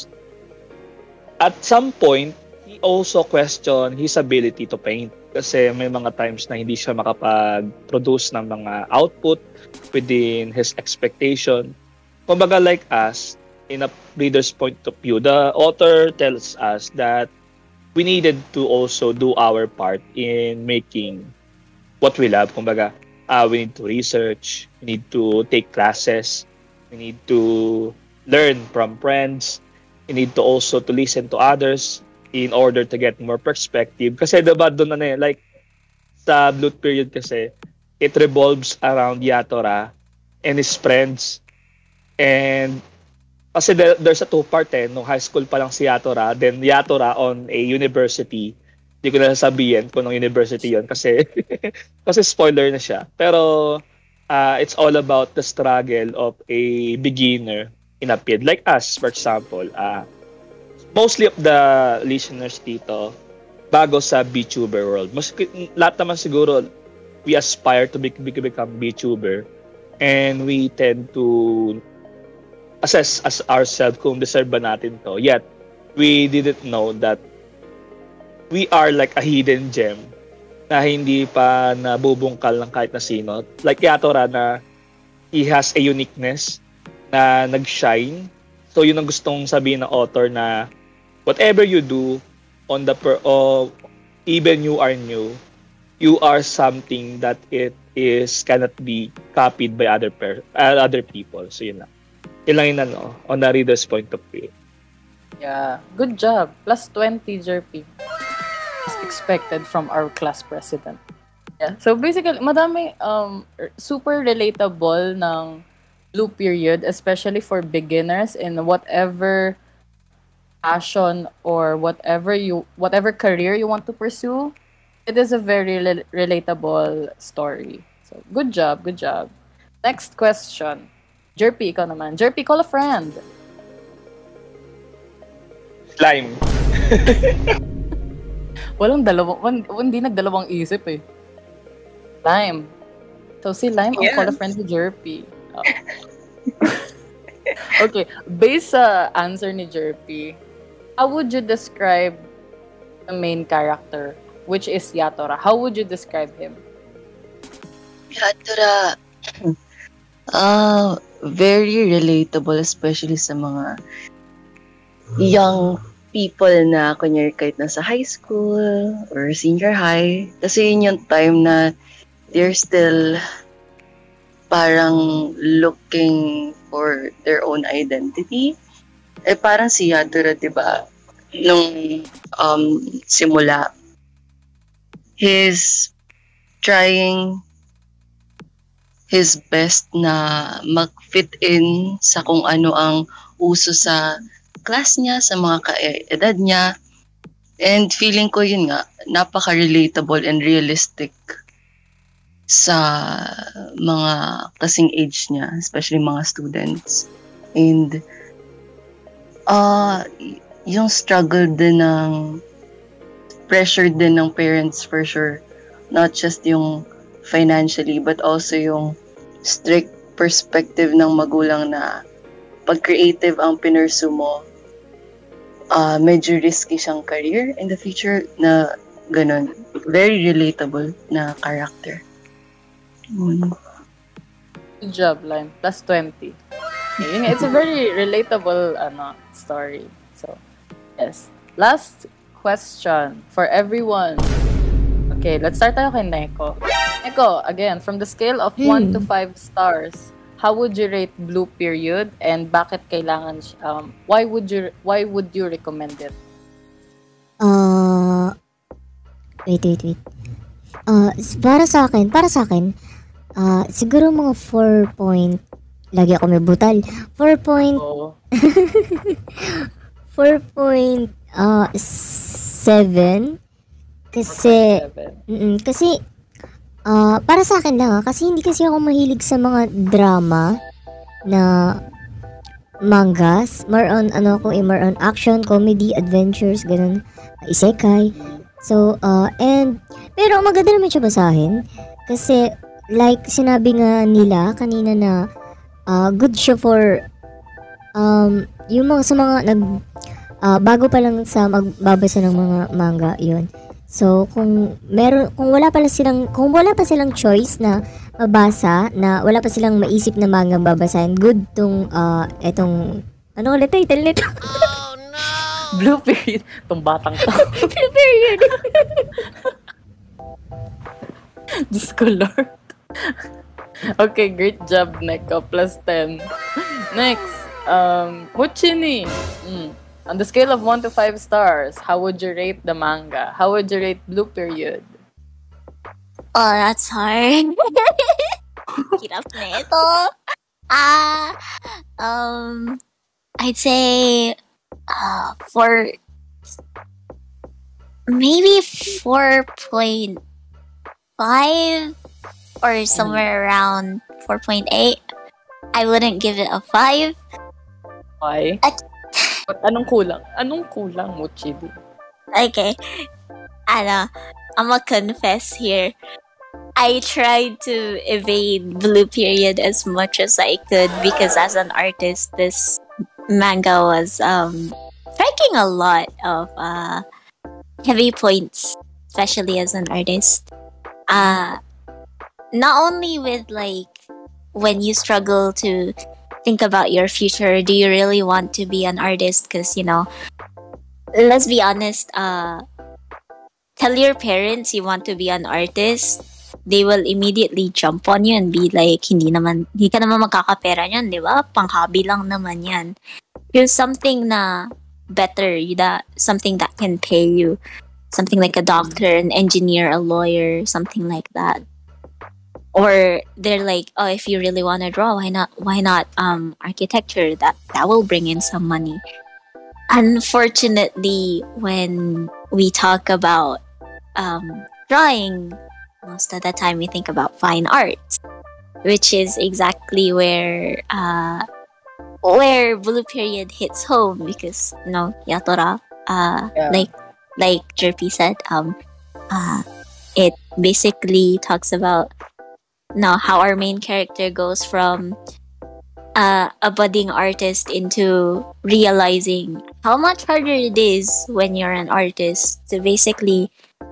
S6: at some point, he also questioned his ability to paint. Kasi may mga times na hindi siya makapag-produce ng mga output within his expectation. Kumbaga like us, in a reader's point of view, the author tells us that we needed to also do our part in making what we love. Kumbaga, uh, we need to research, we need to take classes, we need to learn from friends, we need to also to listen to others in order to get more perspective. Kasi diba doon na eh, like sa Blue Period kasi, it revolves around Yatora and his friends. And kasi there, there's a two-part eh, nung high school pa lang si Yatora, then Yatora on a university. Hindi ko na sasabihin kung anong university yon kasi kasi spoiler na siya. Pero uh, it's all about the struggle of a beginner in a field like us, for example. Uh, mostly of the listeners dito bago sa VTuber world. Mas lahat naman siguro we aspire to be, become VTuber, and we tend to assess as ourselves kung deserve ba natin to. Yet we didn't know that we are like a hidden gem na hindi pa nabubungkal ng kahit na sino. Like Yatora na he has a uniqueness na nag-shine. So yun ang gustong sabihin ng author na whatever you do on the per or even you are new, you are something that it is cannot be copied by other per uh, other people. So yun lang. Yun lang yun ano, on the reader's point of view.
S2: Yeah, good job. Plus twenty, Jerpy. As expected from our class president. Yeah. So basically, madami um r- super relatable ng Blue Period, especially for beginners in whatever passion or whatever you whatever career you want to pursue. It is a very rel- relatable story. So good job, good job. Next question. Jerpy, ikaw naman. Jerpy, call a friend.
S6: Slime.
S2: Walang dalawang, wan- hindi nagdalawang isip eh. Lime. So si Lime ang
S5: Yes.
S2: call a friend ni Jerpy. Oh. Okay, based sa answer ni Jerpy, how would you describe the main character, which is Yatora. How would you describe him?
S5: Yatora, uh, very relatable, especially sa mga young people na kunyari kahit nasa high school or senior high. Kasi yun yung time na they're still parang looking for their own identity. Eh parang si Yatora, di ba, nung um, simula, he's trying his best na mag-fit in sa kung ano ang uso sa class niya, sa mga ka-edad niya. And feeling ko yun nga, napaka-relatable and realistic sa mga kasing age niya, especially mga students. And uh, yung struggle din ng pressure din ng parents for sure. Not just yung financially, but also yung strict perspective ng magulang na pag creative ang pinursu mo, uh, medyo risky siyang career in the future na ganun. Very relatable na character. Mm.
S2: Good job, Lime. Plus twenty. Okay, it's a very relatable ano, story. So, yes. Last question for everyone. Okay, let's start tayo kay Neko. Neko, again, from the scale of one to five stars, how would you rate Blue Period and bakit kailangan siya- um why would you why would you recommend it?
S4: Uh, wait, wait, wait. Uh, s- para sa akin, para sa akin, ah siguro mga four point, lagi ako may butal. four point,
S2: So,
S4: four point seven. Kasi,
S2: seven.
S4: mm, kasi, ah para sa akin lang ah, kasi hindi kasi ako mahilig sa mga drama na mangas. More on, ano ako eh, more on action, comedy, adventures, ganun, isekai. So, uh, and, pero maganda naman siya basahin. Kasi, like, sinabi nga nila kanina na, uh, good siya for, um, yung mga, sa mga, nag, uh, bago pa lang sa magbabasa ng mga manga, yun. So, kung meron, kung wala pa silang, kung wala pa silang choice na mabasa, na wala pa silang maisip na manga babasahin, good tong, uh, etong, ano ulit title nito?
S2: Blue Period. Itong batang to.
S4: Blue Period.
S2: Diyos ko, Lord. Okay, great job, Neko. Plus ten. Next, um, Muchini. Mm. On the scale of one to five stars, how would you rate the manga? How would you rate Blue Period?
S7: Oh, that's hard. Hirap na ito. Ah, um, I'd say, uh, for, maybe four point five or somewhere around four point eight. I wouldn't give it a five.
S2: Why?
S7: At-
S2: But anong kulang? Anong kulang, Muchini?
S7: Okay. Ano, I'm gonna confess here. I tried to evade Blue Period as much as I could because as an artist, this manga was um striking a lot of uh heavy points, especially as an artist. Uh not only with like when you struggle to think about your future, do you really want to be an artist? Because you know, let's be honest, uh tell your parents you want to be an artist, they will immediately jump on you and be like, hindi naman, hindi ka naman magkakapera niyan, di ba? Pang hobby lang naman yan. Here's something na better, you that something that can pay you, something like a doctor, an engineer, a lawyer, something like that. Or they're like, oh, if you really want to draw, why not? Why not um architecture? That that will bring in some money. Unfortunately, when we talk about um, drawing, most of the time we think about fine arts, which is exactly where uh, where Blue Period hits home because you know Yatora, uh,
S2: Yeah.
S7: like like Jerpy said, um, uh, it basically talks about now how our main character goes from uh, a budding artist into realizing how much harder it is when you're an artist to basically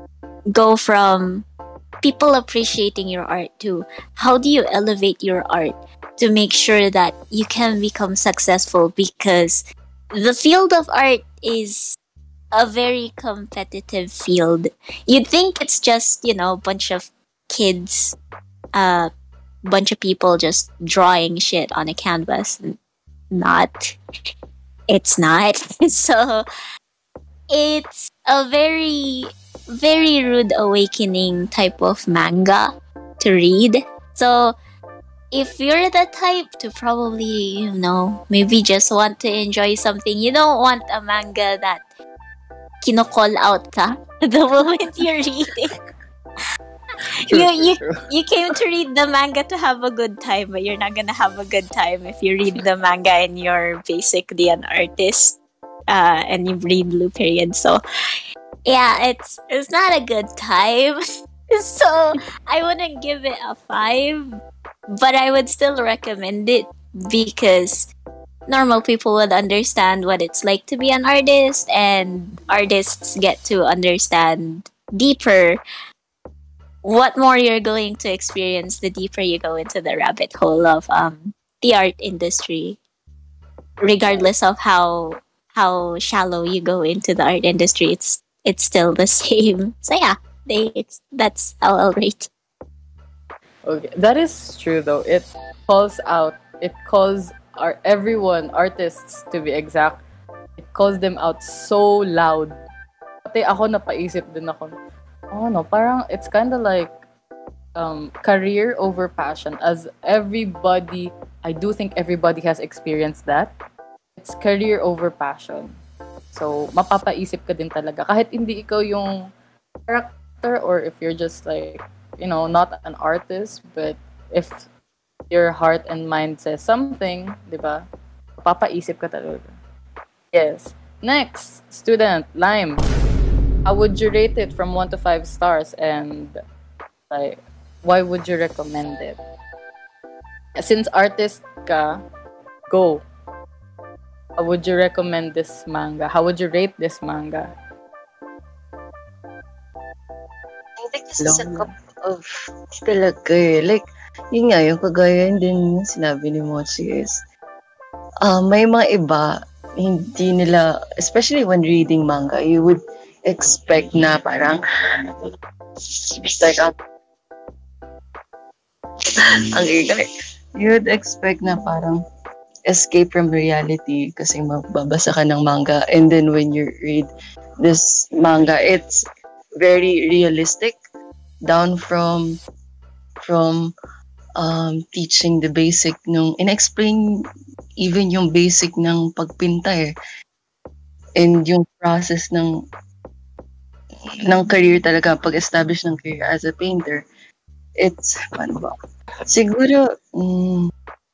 S7: go from people appreciating your art to how do you elevate your art to make sure that you can become successful, because the field of art is a very competitive field. You'd think it's just, you know, a bunch of kids, a uh, bunch of people just drawing shit on a canvas. Not. It's not. So it's a very, very rude awakening type of manga to read. So if you're the type to probably, you know, maybe just want to enjoy something, you don't want a manga that kinocall out ka the moment you read it.
S1: True,
S7: you,
S1: true,
S7: you,
S1: true.
S7: you came to read the manga to have a good time, but you're not gonna have a good time if you read the manga and you're basically an artist uh, and you read Blue Period. So yeah, it's it's not a good time. So I wouldn't give it a five, but I would still recommend it because normal people would understand what it's like to be an artist, and artists get to understand deeper what more you're going to experience the deeper you go into the rabbit hole of um the art industry, regardless of how how shallow you go into the art industry. It's it's still the same. So yeah, they it's that's how I'll rate.
S2: Okay, that is true though. It calls out. It calls our everyone artists to be exact. It calls them out so loud. Pati ako napaisip din ako. Oh no, parang it's kind of like um, career over passion. As everybody, I do think everybody has experienced that. It's career over passion. So mapapaisip ka din talaga kahit hindi ikaw yung character, or if you're just like, you know, not an artist, but if your heart and mind says something, di ba? Papaisip ka talaga. Yes. Next, student, Lime. How would you rate it from one to five stars, and like, why would you recommend it? Since artist ka, go. How would you recommend this manga? How would you rate this manga?
S5: I think this is a cup of tea talaga eh. Like, yun nga, yung kagaya din yung sinabi ni Mochi is, uh, may mga iba, hindi nila, especially when reading manga, you would expect na parang, like, ang, ang ingay. You would expect na parang, escape from reality kasi magbabasa ka ng manga, and then when you read this manga, it's very realistic, down from from um, teaching the basic nung in-explain even yung basic ng pagpinta eh, and yung process ng ng career talaga, pag-establish ng career as a painter. It's ano ba siguro mm,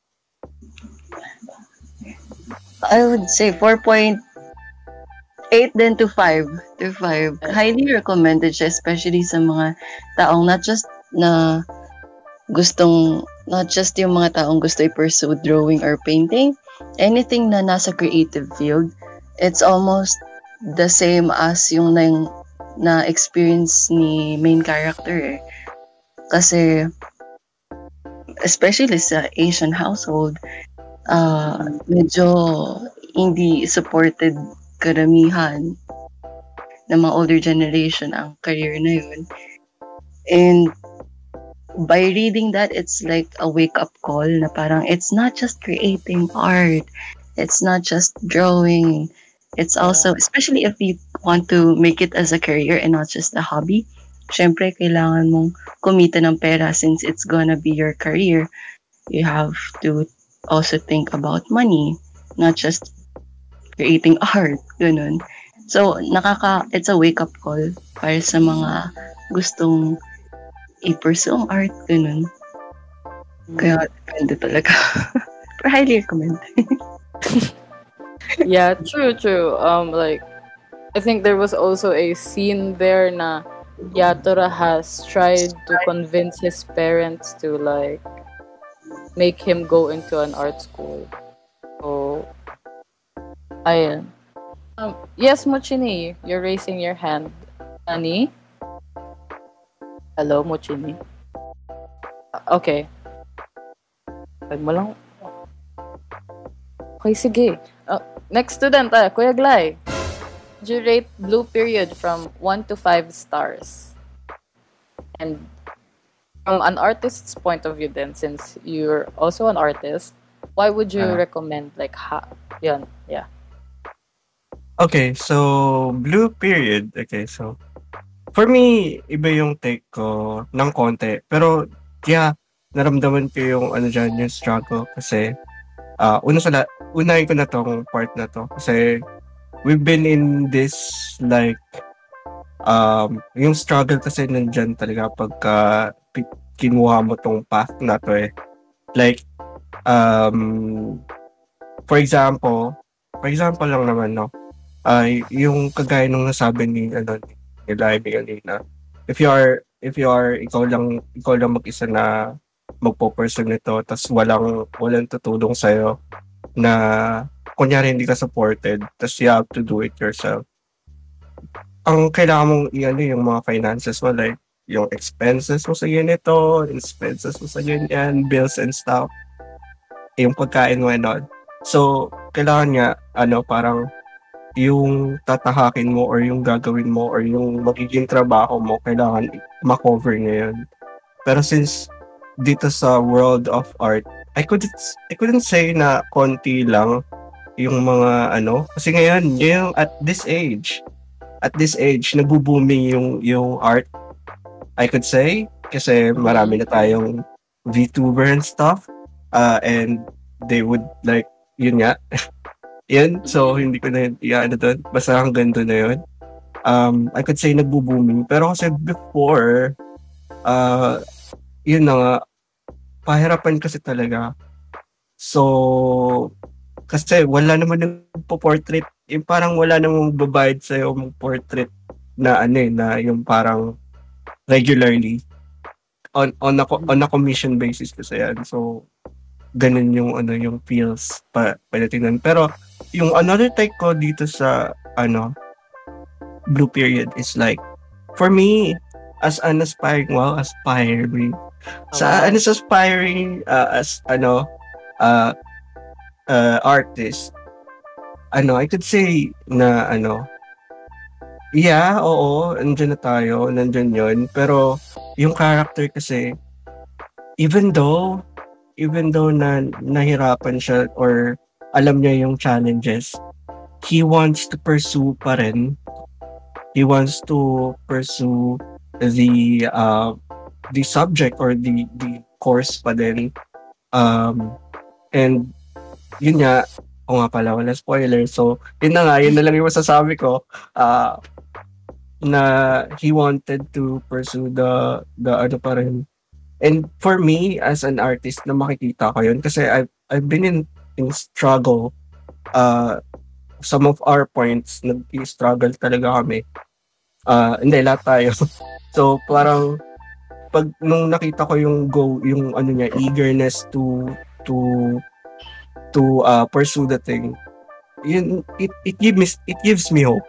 S5: I would say four point eight then to five. To five. Highly recommended siya, especially sa mga taong not just na gustong, not just yung mga taong gusto i-pursue drawing or painting, anything na nasa creative field. It's almost the same as yung na, na experience ni main character eh. Kasi especially sa Asian household, uh, medyo hindi supported karamihan ng mga older generation ang career na yun. And by reading that, it's like a wake-up call na parang it's not just creating art, it's not just drawing, it's also, especially if you want to make it as a career and not just a hobby, syempre kailangan mong kumita ng pera since it's gonna be your career. You have to also think about money, not just creating art, ganun. So, nakaka, it's a wake-up call para sa mga gustong i-pursue ang art, ganun. Kaya, depende talaga. Pero highly recommend.
S2: Yeah, true, true. Um, like, I think there was also a scene there na Yatora has tried to convince his parents to, like, make him go into an art school. So, ayun. Yes, Mochini, you're raising your hand. Nani? Hello, Mochini. Ah, Okay. Tag mo lang. Okay, sige. Uh, next student, ah, Kuya Glay. Would you rate Blue Period from one to five stars? And from an artist's point of view then, since you're also an artist, why would you
S3: Ah.
S2: recommend like ha yun, yeah.
S3: Okay, so Blue Period. Okay, so for me, iba yung take ko ng konti. Pero yeah, naramdaman ko yung ano dyan, yung struggle. Kasi uh, una sa la- unahin ko na tong part na to. Kasi we've been in this like um yung struggle kasi nandyan talaga pagka pi- kinuha mo tong path na to eh. Like um for example, for example lang naman no. Ay yung kagaya nung nasabi ni ano ni Laimi kanina. If you are if you are ikaw lang ikaw lang mag-isa na magpo-pursue nito tas walang walang tutulong sa na kunyari hindi ka supported tas you have to do it yourself. Ang kailangan mong i-ano yung mga finances mo like yung expenses mo sa ganito, expenses mo sa ganyan, bills and stuff, yung pagkain mo and all. So, kailangan nga, ano, parang yung tatahakin mo or yung gagawin mo or yung magiging trabaho mo, kailangan ma-cover niya yun. Pero since dito sa world of art, I couldn't, I couldn't say na konti lang yung mga ano. Kasi ngayon, yung at this age, at this age, nagbo-booming yung, yung art, I could say. Kasi marami na tayong VTuber and stuff. Uh, and they would like, yun nga, yun, so hindi ko na yun, ano doon, basta hanggang doon na yun. Um, I could say nagbo-booming. Pero kasi before, uh, yun na nga, pahirapan kasi talaga. So, kasi wala naman nagpo-portrait. Yung parang wala namang babayad sa'yo mong portrait na ano eh, na yung parang regularly. On, on, a, on a commission basis kasi yan. So, ganun yung ano yung feels pa pagdating. Pero yung another take ko dito sa ano Blue Period is like for me as an aspiring well aspiring sa an aspiring uh, as ano uh, uh, artist, ano I could say na ano yeah, oo, nandiyan na tayo, nandiyan yun, pero yung character kasi even though even though na nahirapan siya or alam niya yung challenges, he wants to pursue pa rin. He wants to pursue the uh, the subject or the the course pa din. Um, and yun nga, o nga pala, wala spoiler. So, yun na nga, yun na lang yung masasabi ko. Uh, na he wanted to pursue the the ano pa rin. And for me, as an artist, na makikita ko yun. Kasi I've, I've been in, in struggle. Uh, some of our points, nag-struggle talaga kami. Uh, hindi, lahat tayo. So, parang, pag nung nakita ko yung go, yung ano niya, eagerness to, to, to uh, pursue the thing, yun, it, it, gives me, it gives me hope.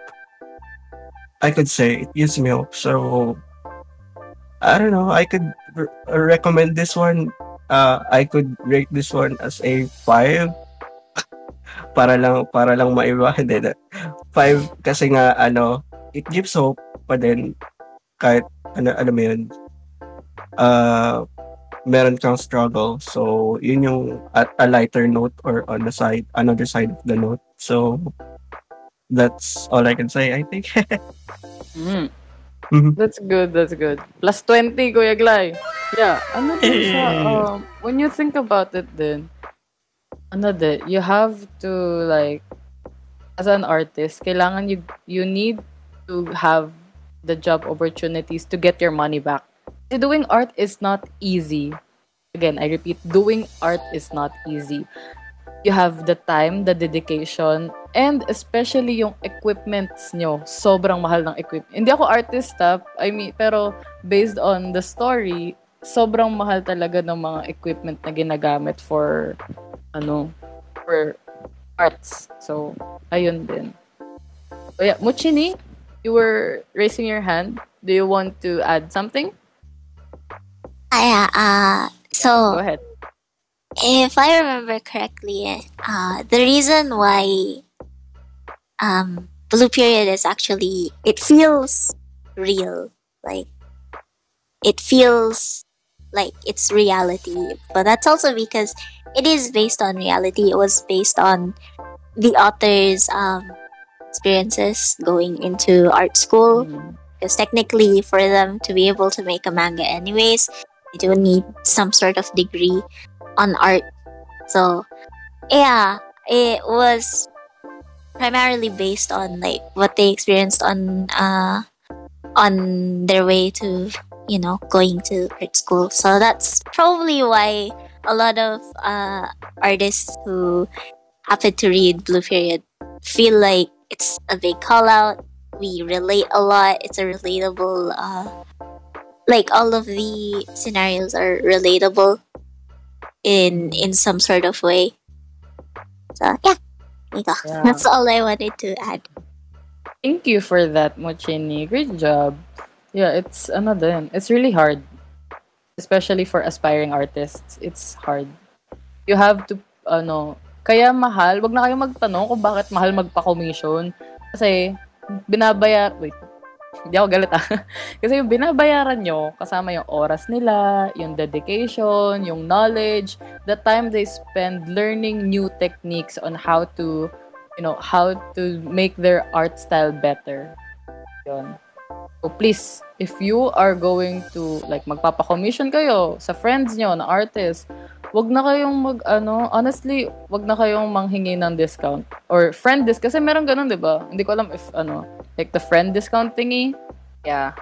S3: I could say, it gives me hope. So, I don't know, I could r- recommend this one. Uh, I could rate this one as a five. para lang para lang maiba, hindi na. Five kasi nga ano, it gives hope pa din kahit ano ano mo yun. Uh, meron kang struggle. So, yun yung at a lighter note or on the side, another side of the note. So, that's all I can say, I think.
S2: Mm.
S3: Mhm.
S2: That's good, that's good. Plus twenty, Kuya Glay. Yeah, ano din siya, um, when you think about it din, ano din, you have to like, as an artist, kailangan you, you need to have the job opportunities to get your money back. See, doing art is not easy. Again, I repeat, doing art is not easy. You have the time, the dedication, and especially yung equipments nyo. Sobrang mahal ng equipment. Hindi ako artist, ha? I mean, pero based on the story, sobrang mahal talaga ng mga equipment na ginagamit for, ano, for arts. So, ayun din. So yeah, Muchini, you were raising your hand. Do you want to add something?
S7: Ah, yeah, uh,
S2: Go
S7: so
S2: ahead.
S7: if I remember correctly, uh, the reason why um Blue Period is actually it feels real, like it feels like it's reality, but that's also because it is based on reality. It was based on the author's um experiences going into art school,
S2: Mm.
S7: because technically for them to be able to make a manga anyways, they do need some sort of degree on art. So yeah, it was primarily based on like what they experienced on uh on their way to, you know, going to art school. So that's probably why a lot of uh artists who happen to read Blue Period feel like it's a big call out. We relate a lot. It's a relatable uh like all of the scenarios are relatable in in some sort of way. So yeah, there you go.
S2: Yeah.
S7: That's all I wanted to add.
S2: Thank you for that, Mochini. Great job. Yeah, it's ano din. It's really hard, especially for aspiring artists. It's hard. You have to ano, kaya mahal. Wag na kayo magtanong kung bakit mahal magpa-commission kasi binabayar wait. Hindi ako galit ah. Kasi yung binabayaran nyo, kasama yung oras nila, yung dedication, yung knowledge, the time they spend learning new techniques on how to, you know, how to make their art style better. Yun. So please, if you are going to, like, magpapa-commission kayo sa friends nyo na artist, wag na kayong mag, ano, honestly, wag na kayong manghingi ng discount. Or friend discount. Kasi meron ganun, di ba? Hindi ko alam if, ano, like the friend discount thingy. Yeah.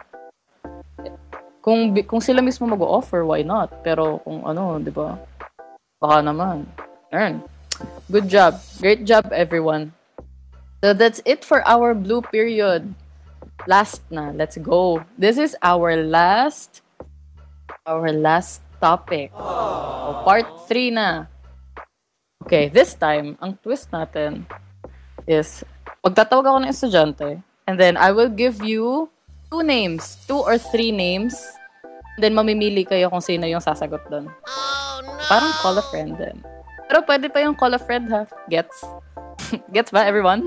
S2: Kung, bi- kung sila mismo mag-offer, why not? Pero kung ano, di ba? Baka naman. Earn. Good job. Great job, everyone. So that's it for our Blue Period. Last na. Let's go. This is our last, our last topic. So part three na. Okay, this time, ang twist natin is, magtatawag ako ng estudyante, and then I will give you two names, two or three names, and then mamimili kayo kung sino yung sasagot doon. Parang call a friend din. Pero pwede pa yung call a friend ha. Gets? Gets ba, everyone?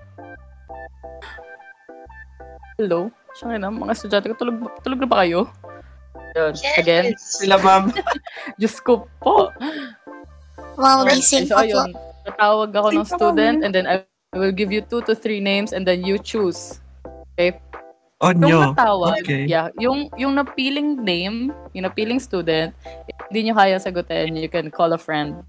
S2: Hello? Siya nga na, mga estudyante ko, tulog, tulog na ba kayo? Yun. Again,
S3: Sila, ma'am.
S2: Diyos ko po.
S7: Wow,
S2: Okay,
S7: gising
S2: so
S7: pa po.
S2: ayun, tatawag ako ng
S3: Gising pa
S2: student
S3: kami.
S2: and then I will give you two to three names and then you choose. Okay?
S3: On
S2: Yung
S3: nyo.
S2: natawag,
S3: Okay.
S2: yeah, yung yung napiling name, yung napiling student, if hindi nyo kaya sagutin, you can call a friend.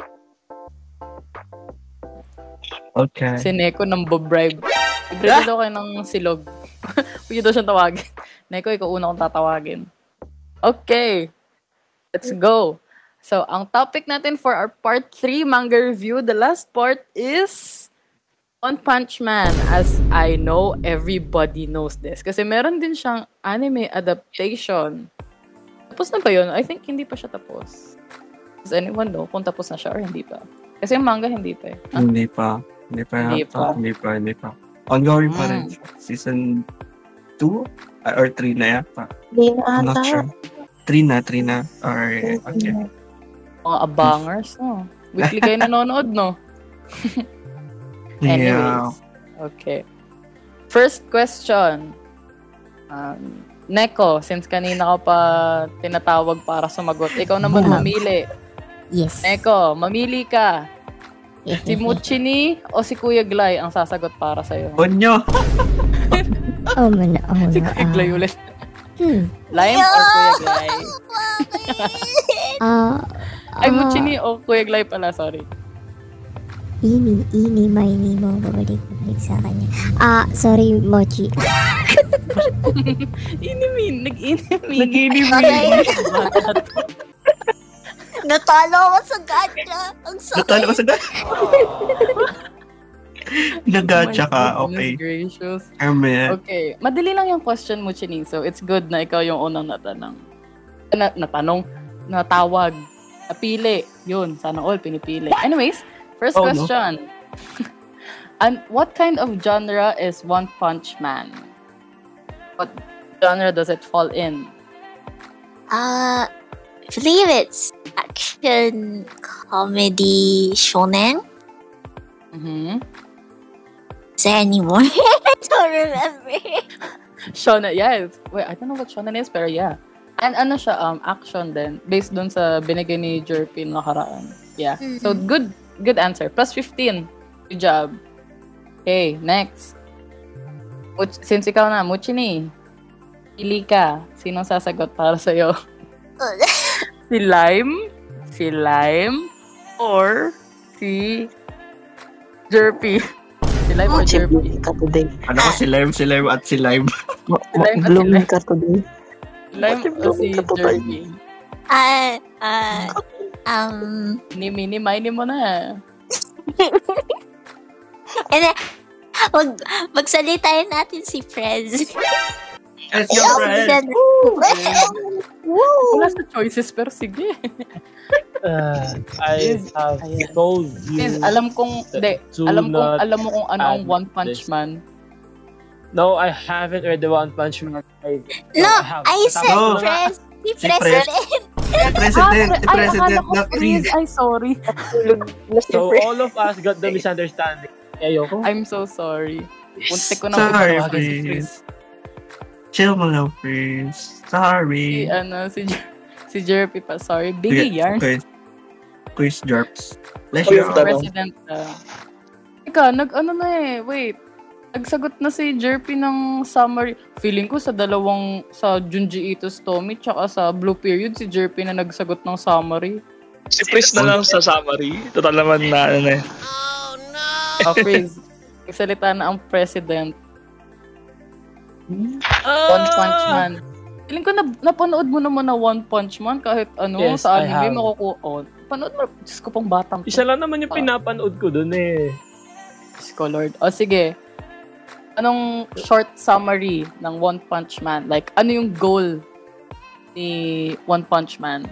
S3: Okay.
S2: Si Neko nang bobribe. Ibribe daw kayo ng silog. Huwag daw siyang tawagin. Neko, ikaw una kong tatawagin. Okay. Let's go. So, ang topic natin for our part three manga review, the last part is One Punch Man. As I know, everybody knows this. Kasi meron din siyang anime adaptation. Tapos na ba yun? I think hindi pa siya tapos. Does anyone know kung tapos na siya or hindi pa? Kasi yung manga hindi pa eh. Ah,
S3: Hindi pa. Hindi pa.
S2: Hindi
S3: yata.
S2: pa.
S3: Hindi pa. Hindi pa. Ongoing pa
S2: Mm.
S3: rin. siya. Season two or three na yata.
S5: Hindi na
S3: I'm not
S5: ata.
S3: sure. three na, three na. Or, okay.
S2: mga abangers, no? Weekly kayo nanonood, no?
S3: Yeah.
S2: Anyways. Okay. First question. Um, Neko, since kanina ka pa tinatawag para sumagot, ikaw naman
S4: Yeah.
S2: mamili.
S4: Yes.
S2: Neko, mamili ka. Si Muchini o si Kuya Glay ang sasagot para sa'yo?
S3: On nyo.
S4: Oh, man. Oh,
S2: Si
S4: no.
S2: Kuya Glay ulit.
S4: Hmm.
S2: Lime or Kuya Glay?
S4: Ah,
S2: Ay,
S4: ah,
S2: Muchini o Kuya Glay pala, sorry.
S4: Ini, ini, mini mo. Babalik-balik sa kanya. Ah, sorry, Mochi.
S2: Inimin, nag-inimin.
S3: Nag-inimin.
S7: Natalo ako sa gacha. Ang
S3: Natalo ko
S7: sakit.
S3: sa Nagacha
S2: Oh my
S3: ka.
S2: goodness
S3: Okay.
S2: gracious.
S3: Amen.
S2: Okay. Madali lang yung question mo, Chini. So, it's good na ikaw yung unang natanong. Na, natanong, natawag, napili. Yun, sana all pinipili. Anyways, first
S3: Oh, no.
S2: question. And what kind of genre is One Punch Man? What genre does it fall in?
S7: Uh, I believe it's action, comedy, shonen.
S2: Mm-hmm.
S7: Is there any more? I don't remember.
S2: Shonen, yeah. Wait, I don't know what shonen is, pero yeah. And ano siya, um, action din. Based dun sa binigay ni Jerpy nakaraan. Yeah.
S7: Mhm.
S2: So, good good answer. Plus fifteen. Good job. Okay, next. Much, since ikaw na, Muchini, pili ka. Sinong sasagot para sa'yo? Si Lime? Si Lime? Or si Jerpy? Si Lime or Jerpy?
S5: Bloom ka today.
S3: Ano ko, si Lime, si Lime at si Lime.
S2: Lime at
S5: Bloom
S2: si Lime.
S5: ka today.
S2: Lime o si Jerpy?
S7: Ah, ah, um,
S2: Ni-mini-mini mo na.
S7: and then, wag, magsalitain natin si Prez.
S3: Let's go, friend!
S2: Wala sa choices, pero sige.
S1: Uh, I
S2: Yes.
S1: have
S2: Ayan.
S1: told you.
S2: Yes, alam kong, hindi,
S1: to
S2: alam kong,
S1: not
S2: alam mo kung ano ang
S1: add
S2: One Punch
S1: this.
S2: Man.
S1: No, I haven't read the One Punch Man. I,
S7: No,
S1: have.
S7: I said
S3: No.
S7: Prez. Si
S3: Si
S7: Prez
S3: Prez.
S7: ulit.
S3: President,
S2: Ah, ay,
S3: president,
S2: akala ko
S3: not
S2: freeze.
S3: Reese.
S2: Ay, sorry.
S1: So all of us got the misunderstanding. Ayoko.
S2: I'm so sorry. Muntik ko na
S3: Sorry,
S2: tawagin si
S3: please.
S2: Freeze.
S3: Chill mo lang, please. Sorry.
S2: Si, ano, si, Jer- si Jerpy pa. Sorry. Biggie
S3: Okay,
S2: yarn.
S3: okay. Quiz Jarps. Let's
S5: Oh,
S3: go.
S5: yung tanong.
S2: President. Uh, Ika, nag-ano na eh. Wait. Nagsagot na si Jerpy ng summary. Feeling ko sa dalawang, sa Junji Ito's Tommy, tsaka sa Blue Period, si Jerpy na nagsagot ng summary.
S6: Si Chris na lang sa summary. Total naman na ano eh.
S2: Oh, Freeze. Nagsalita na ang president. One Punch Man. Feeling ko na, napanood mo naman na One Punch Man kahit ano,
S1: Yes,
S2: sa
S1: I
S2: anime,
S1: have.
S2: makukuha. Oh, panood mo. Diyos ko pong batang.
S1: Isa lang naman yung pinapanood ko dun eh.
S2: Diyos ko, Lord. O sige. Anong short summary ng One Punch Man? Like, ano yung goal ni One Punch Man?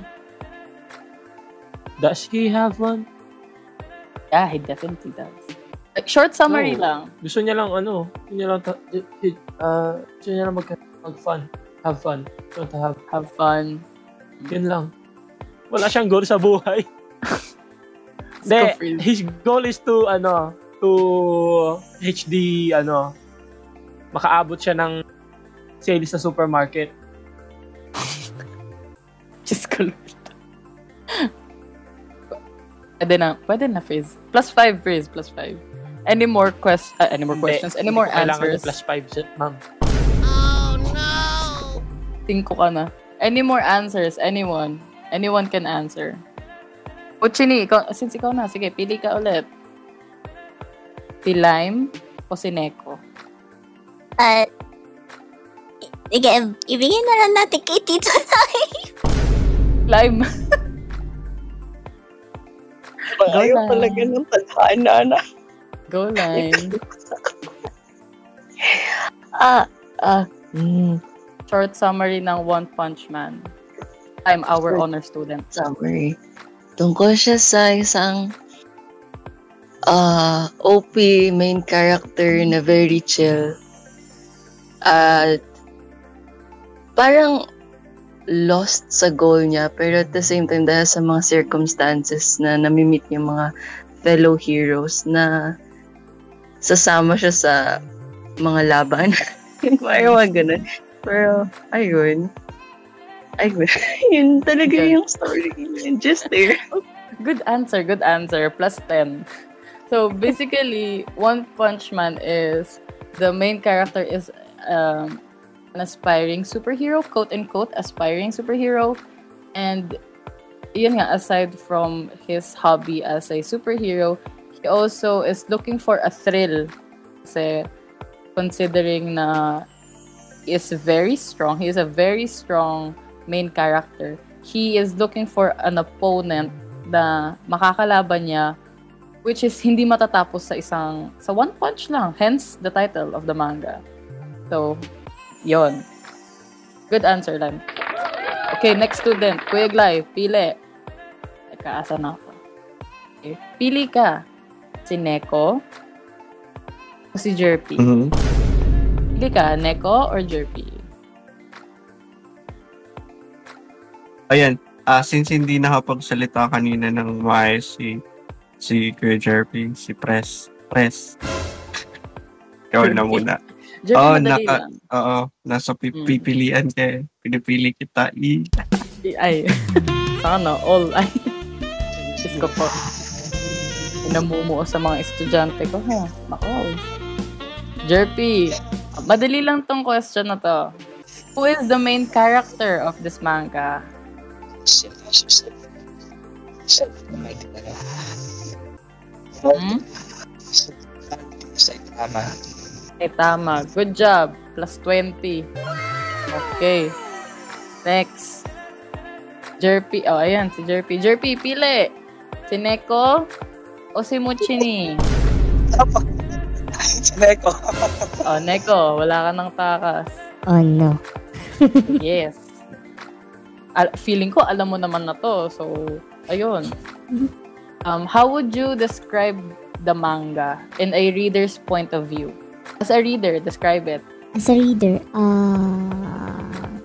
S1: Does he have one?
S2: Yeah, he definitely does. Like, short summary
S1: No.
S2: lang.
S1: Gusto niya lang ano, gusto niya lang, ta- uh, gusto niya lang mag, mag-fun. Have fun. Don't have,
S2: Have fun.
S1: yun lang. Wala siyang goal sa buhay.
S2: Let's go,
S1: De,
S2: Freeze.
S1: his goal is to, ano, to H D, ano, makaabot siya ng sales sa supermarket.
S2: Diyos ko, Lord. Pwede na, pwede na, Freeze. Plus five, Freeze. Plus five. Any more quest uh, any more
S1: Hindi,
S2: questions? Any
S1: hindi
S2: more
S1: ko kailangan
S2: answers?
S1: ng plus five, ma'am.
S2: Cinco ka na. Any more answers? Anyone? Anyone can answer. Uchini, ikaw, since ikaw na, sige, pili ka ulit. Si Lime o si Neko?
S7: Uh, sige, ibigay na lang natin kay Tito Nay.
S2: Lime.
S5: Ayaw
S2: na.
S5: talaga ng tadhana na.
S2: Go, Lime.
S5: Ah, ah, hmm.
S2: Short summary ng One Punch Man. I'm our
S5: Short.
S2: honor student.
S5: Summary. Tungkol siya sa isang ah O P main character na very chill. At parang lost sa goal niya, pero at the same time dahil sa mga circumstances na namimit yung mga fellow heroes na sasama siya sa mga laban. Parang mga ganun. Pero, ayun. Ayun. Yun talaga
S2: Okay.
S5: yung story. Just there.
S2: Good answer, good answer. Plus ten. So, basically, One Punch Man is, the main character is um, an aspiring superhero, quote-unquote, aspiring superhero. And, yun nga, aside from his hobby as a superhero, he also is looking for a thrill. Kasi, considering na he is very strong, he is a very strong main character. He is looking for an opponent na makakalaban niya, which is hindi matatapos sa isang, sa one punch lang. Hence, the title of the manga. So, yon. Good answer, Lime. Okay, next student. Kuya Glay, pili. Teka, asa na ako? Okay. Pili ka. Si Neko, Si Jerpy.
S3: Mhm.
S2: Pili ka, Neko or Jerpy?
S3: Ayan, ah since hindi nakapagsalita kanina ng maayos si si Kuya Jerpy, si Press. Press. Ikaw na muna.
S2: Jerpy,
S3: Oo,
S2: madali
S3: naka,
S2: lang.
S3: oo, nasa pi-
S2: Mm.
S3: pipilian ka. eh. Pinipili kita. I.
S2: Ay, sana all. Ay, Diyos ko po. Pinamumuo sa mga estudyante ko, ha? Nako. Jerpy, madali lang tong question na to. Who is the main character of this manga? Hmm?
S6: Tama.
S2: Eh, tama. Good job. Plus twenty. Okay. Next. Jerpy. Oh, ayan. Si Jerpy. Jerpy, pili. Si Neko o si Muchini?
S6: Neko.
S2: Oh, Neko. Wala ka ng takas.
S4: Oh no.
S2: Yes. Al- feeling ko, alam mo naman na to. So, ayun. Um, how would you describe the manga in a reader's point of view? As a reader, describe it.
S4: As a reader, uh...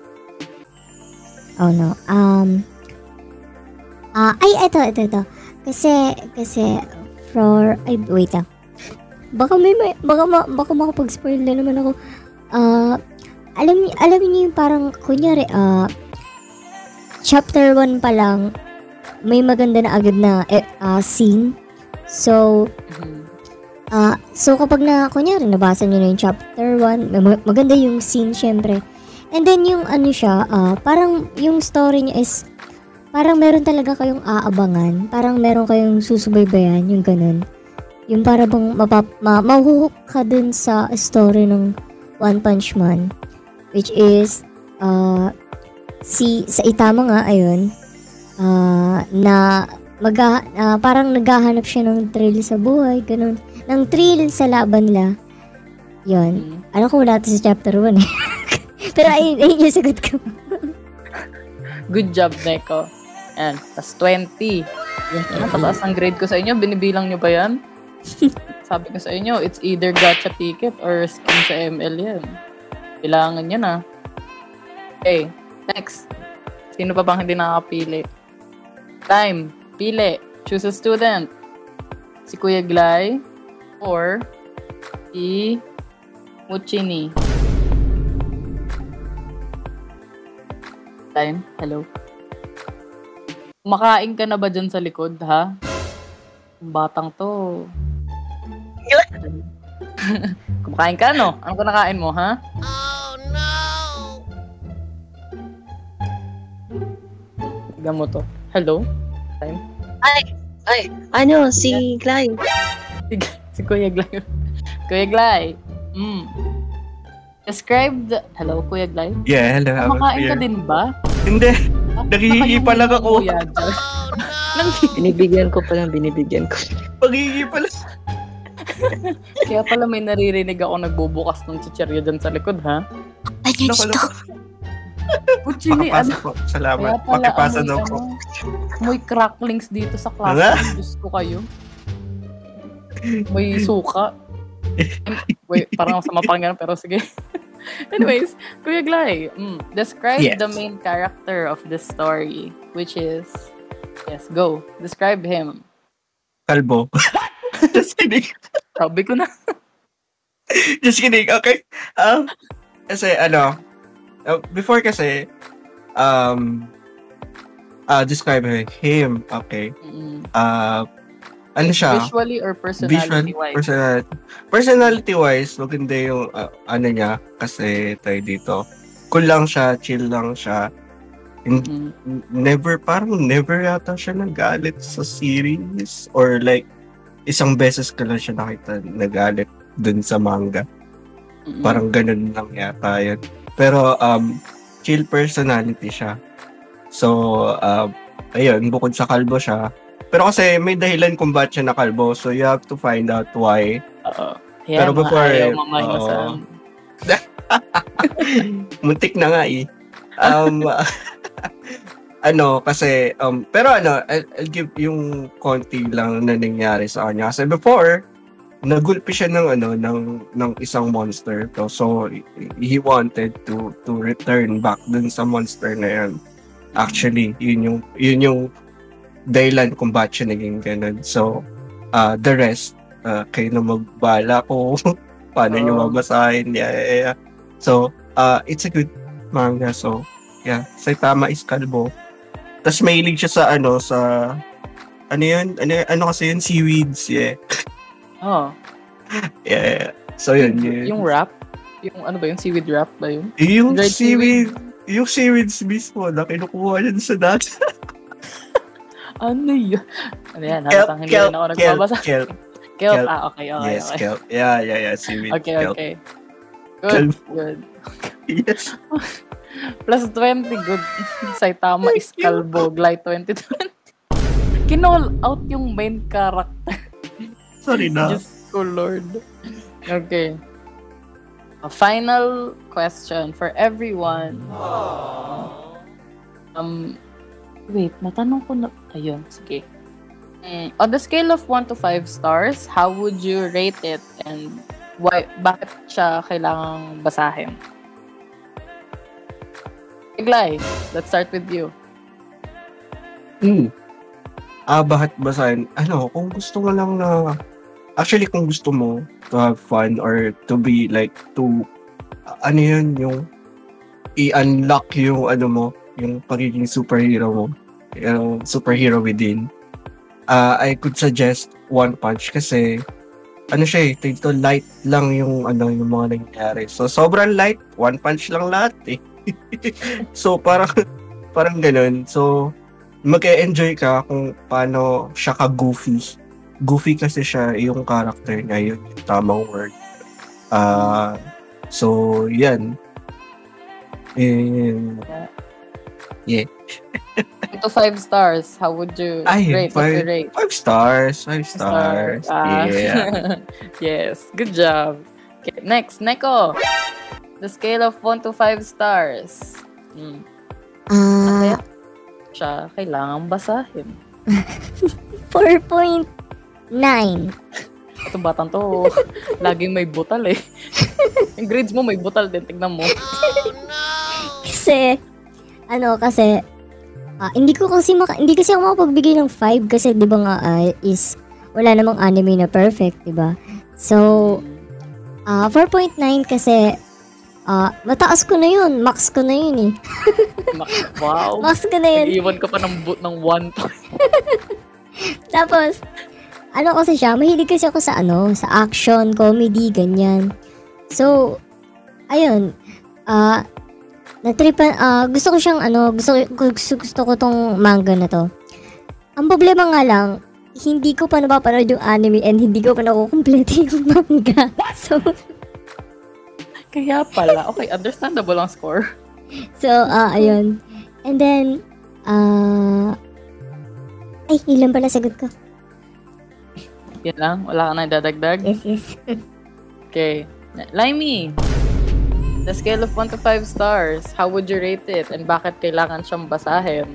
S4: oh no. Um... Ah, ay, ito, ito, ito. Kasi, kasi, for, ay, wait lang. Baka may, may baka, ma, baka makapag-spoil na naman ako. Ah, alam, ni- alam niyo yung parang, kunyari, ah, chapter one pa lang, may maganda na agad na eh, ah, scene. So,
S2: Mhm.
S4: Ah, so kapag na, kunyari, nabasa niyo na yung chapter one, ma- maganda yung scene, syempre. And then yung ano siya, ah, parang yung story niya is, parang meron talaga kayong aabangan, parang meron kayong susubaybayan, yung ganun. Yung para bang mapap, ma, mahuhook ka dun sa story ng One Punch Man, which is, ah, si, sa Itama nga, ayun, ah, na, mag, ah, parang naghahanap siya ng thrill sa buhay, ganun. Ng thrill sa laban nila. Yun.
S2: Mhm.
S4: Alam ko wala ito sa chapter one eh. Pero ayun, ayun yung sagot ko.
S2: Good job, Neko. Ayan, plus twenty. Ano, pataas ang grade ko sa inyo. Binibilang nyo ba yan? Sabi ko sa inyo, it's either gacha ticket or skin sa M L yan. Kailangan yan ah. Okay, next. Sino pa bang hindi nakakapili? Time. Pili. Choose a student. Si Kuya Glay or si Muchini. Time. Hello. Kumakain ka na ba dyan sa likod, ha? Ang batang to. Kumakain ka, no? Ano ka nakain mo, ha? Oh, no! Tignan mo to. Hello? Time?
S5: Ay, ano, si Glay.
S2: Si, si Kuya Glay. Kuya Glay. Mm. Describe the... Hello, Kuya Glay?
S3: Yeah, hello. I'm
S2: Kumakain ka
S3: here.
S2: din ba?
S3: Hindi.
S2: Ah,
S3: Naghihingi pa lang ako.
S2: Kuya, Nang
S5: Binibigyan ko pa lang, binibigyan ko.
S3: Paghihingi pa lang.
S2: Kaya pala may naririnig ako nagbubukas ng chicherya dyan sa likod, ha?
S7: Ano
S3: Naku,
S7: dito?
S3: naku.
S2: Puchini,
S3: Pakipasa
S2: ano?
S3: po.
S2: Kaya
S3: Salamat.
S2: pala,
S3: Pakipasa
S2: amoy,
S3: daw po.
S2: ano, May cracklings dito sa class.
S3: Ano?
S2: Diyos ko kayo. May suka. Wait, parang masama pa ganun, pero sige. Anyways, Kuya Glay, mm, describe
S3: Yes.
S2: the main character of this story, which is... Yes, go. Describe him.
S3: Kalbo. Just kidding.
S2: Sabi ko na.
S3: Just kidding. Okay. Um, kasi ano, uh, before kasi, um, uh, describe him. Okay.
S2: Mm.
S3: Uh, ano siya?
S2: Visually or
S3: Visual,
S2: personality-wise?
S3: personality. Personality-wise, maganda yung uh, ano niya kasi tayo dito. Cool lang siya, chill lang siya.
S2: Mm.
S3: Never, parang never yata siya nagalit sa series or like isang beses ko lang siya nakita nagalit dun sa manga.
S2: Mm-mm.
S3: Parang ganun lang yata yun. Pero um, chill personality siya. So, uh, ayun, bukod sa kalbo siya. Pero kasi may dahilan kung ba't siya nakalbo. So, you have to find out why.
S2: Oo.
S3: Pero
S2: Pero
S3: before,
S2: before, ayaw
S3: eh,
S2: mamahimasan.
S3: Muntik na nga eh. Um, ano, kasi, um, pero ano, I'll, I'll give yung konti lang na nangyari sa kanya. Kasi before, nagulpi siya ng ano ng ng isang monster to. So he wanted to to return back dun sa monster na yan. Actually, yun yung yun yung dahilan kung bakit siya naging ganun. So uh, the rest uh, kayo na magbala ko paano nyo mabasahin. Yeah, yeah, yeah. So uh, it's a good manga. So yeah, Saitama is Kalbo. Tapos mahilig siya sa ano sa ano yun? Ano, ano kasi yun? Seaweeds, yeah.
S2: Oh.
S3: Yeah, yeah. So yun, yun.
S2: Yung wrap? Yung ano ba yung seaweed wrap ba yun?
S3: Yung
S2: Dried
S3: seaweed, yung seaweeds mismo na kinukuha yun sa dati.
S2: Ano yun? Ano yan?
S3: Kelp,
S2: Halatang hindi
S3: kelp,
S2: na ako
S3: kelp,
S2: nagbabasa.
S3: kelp.
S2: Kelp.
S3: Kelp.
S2: Ah, okay, okay,
S3: Yes,
S2: okay.
S3: kelp. Yeah, yeah, yeah, seaweed.
S2: Okay,
S3: kelp.
S2: okay. Good,
S3: Kelp.
S2: good.
S3: Yes.
S2: Plus twenty, good. Saitama is Kalbo, Glide twenty twenty. Kinall out yung main character.
S3: Sorry na.
S2: Diyos ko, Lord. Okay. A final question for everyone. Um, wait, natanong ko na... Ayun, sige. Mm, on the scale of one to five stars, how would you rate it and why? Bakit siya kailangang basahin? Iglay, let's start with you.
S3: Hmm. Ah, bakit basahin? Ano, kung gusto mo lang na... Actually, kung gusto mo to have fun or to be like, to... Ano yun, yung... I-unlock yung ano mo, yung pagiging superhero mo. Yung superhero within. Uh, I could suggest One Punch kasi ano siya eh, ito light lang yung ano yung mga nangyayari. So, sobrang light. One Punch lang lahat eh. So, parang parang ganun. So, mag-e-enjoy ka kung paano siya ka-goofy. Goofy kasi siya, yung character niya, yun yung tamang word. Uh, so, yan. And, yeah.
S2: One to five stars, how would you
S3: Ay,
S2: rate?
S3: five,
S2: If you rate?
S3: five stars. Five stars.
S2: Ah.
S3: Yeah.
S2: Yes, good job. Okay, next, Neko. The scale of one to five stars. Hmm.
S4: Ah,
S2: Siya, kailangan basahin.
S4: four point nine.
S2: Ito batang to, laging may butal eh. Yung grades mo may butal din, tignan mo.
S4: Kasi, ano, kasi, ah, hindi ko kasi, maka, hindi kasi ako makapagbigay ng five kasi, di ba nga, ah, is, wala namang anime na perfect, di ba? So, ah four point nine kasi, ah mataas ko na yun, max ko na yun eh.
S2: Wow.
S4: Max ko na yun.
S2: Nag-iwan ka pa ng boot ng one point.
S4: Tapos, ano kasi siya, mahilig kasi ako sa ano, sa action, comedy, ganyan. So, ayun, ah, natripan, ah, gusto ko siyang ano, gusto, gusto, gusto ko tong manga na to. Ang problema nga lang, hindi ko pa napapanood yung anime and hindi ko pa nakukomplete yung manga. So,
S2: Kaya pala. Okay, understandable ang score.
S4: so, ah, ayun. And then, ah, ay, ilan pala sagot ko?
S2: Yan lang, wala ka na dadagdag.
S4: Yes, yes.
S2: Okay. Limey, the scale of one to five stars, how would you rate it? And bakit kailangan siyang basahin?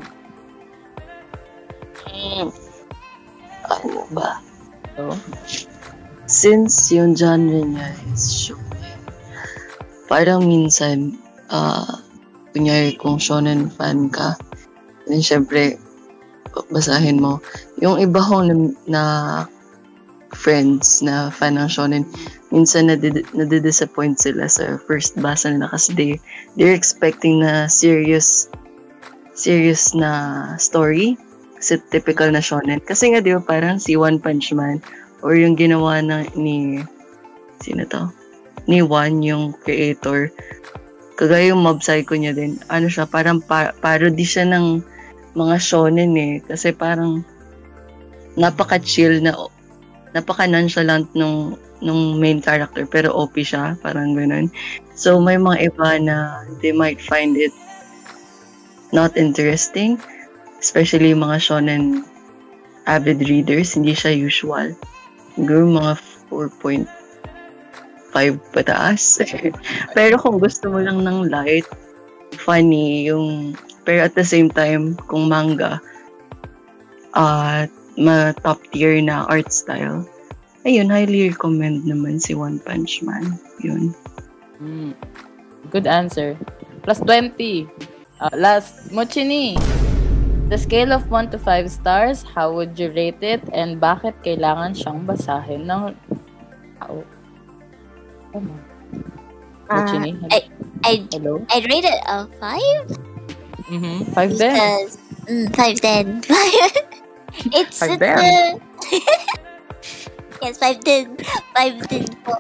S5: Hmm. Ano ba?
S2: So,
S5: Since yung genre niya is shonen, parang minsan, ah, kunyari kung shonen fan ka, then syempre, basahin mo. Yung iba kong na, na friends na fan ng shonen, minsan nadid- nadidisappoint sila sa first basa nila kasi they, they're expecting na serious serious na story kasi typical na shonen. Kasi nga di ba parang si One Punch Man or yung ginawa na ni sino to? Ni One, yung creator. Kagaya yung Mob Psycho niya din. Ano siya, parang pa- parody siya ng mga shonen eh. Kasi parang napaka-chill na napaka-nonchalant nung nung main character pero O P siya, parang ganun. So may mga iba na they might find it not interesting, especially mga shonen avid readers, hindi siya usual. Siguro mga four point five pataas. Pero kung gusto mo lang ng light, funny, yung pero at the same time, kung manga, uh, ma top tier na art style, ayun, highly recommend naman si One Punch Man. Yun.
S2: Mm. Good answer. Plus twenty. Uh, last, Mochini. The scale of one to five stars, how would you rate it and bakit kailangan siyang basahin ng tao? Come on. Mochini,
S7: Uh, I, I,
S2: hello?
S7: I'd rate it a five.
S2: Mm-hmm. Five then.
S7: Because, mm, five then. it's
S2: Five
S7: it's
S2: then.
S7: uh, yes, five then. Five then po.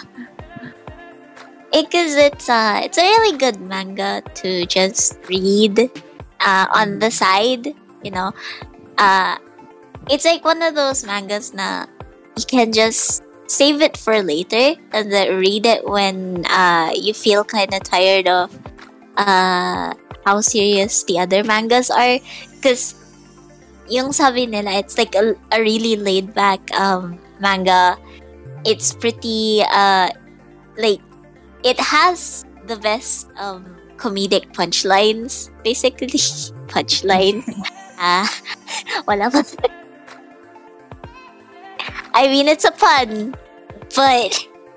S7: Because it's uh it's a really good manga to just read uh on the side, you know. Uh it's like one of those mangas na you can just save it for later and then read it when uh you feel kind of tired of uh how serious the other mangas are, because yung sabi nila, it's like a, a really laid back um manga. It's pretty uh like it has the best um comedic punchlines, basically. Punchlines. Ah, wala pa. I mean, it's a pun, but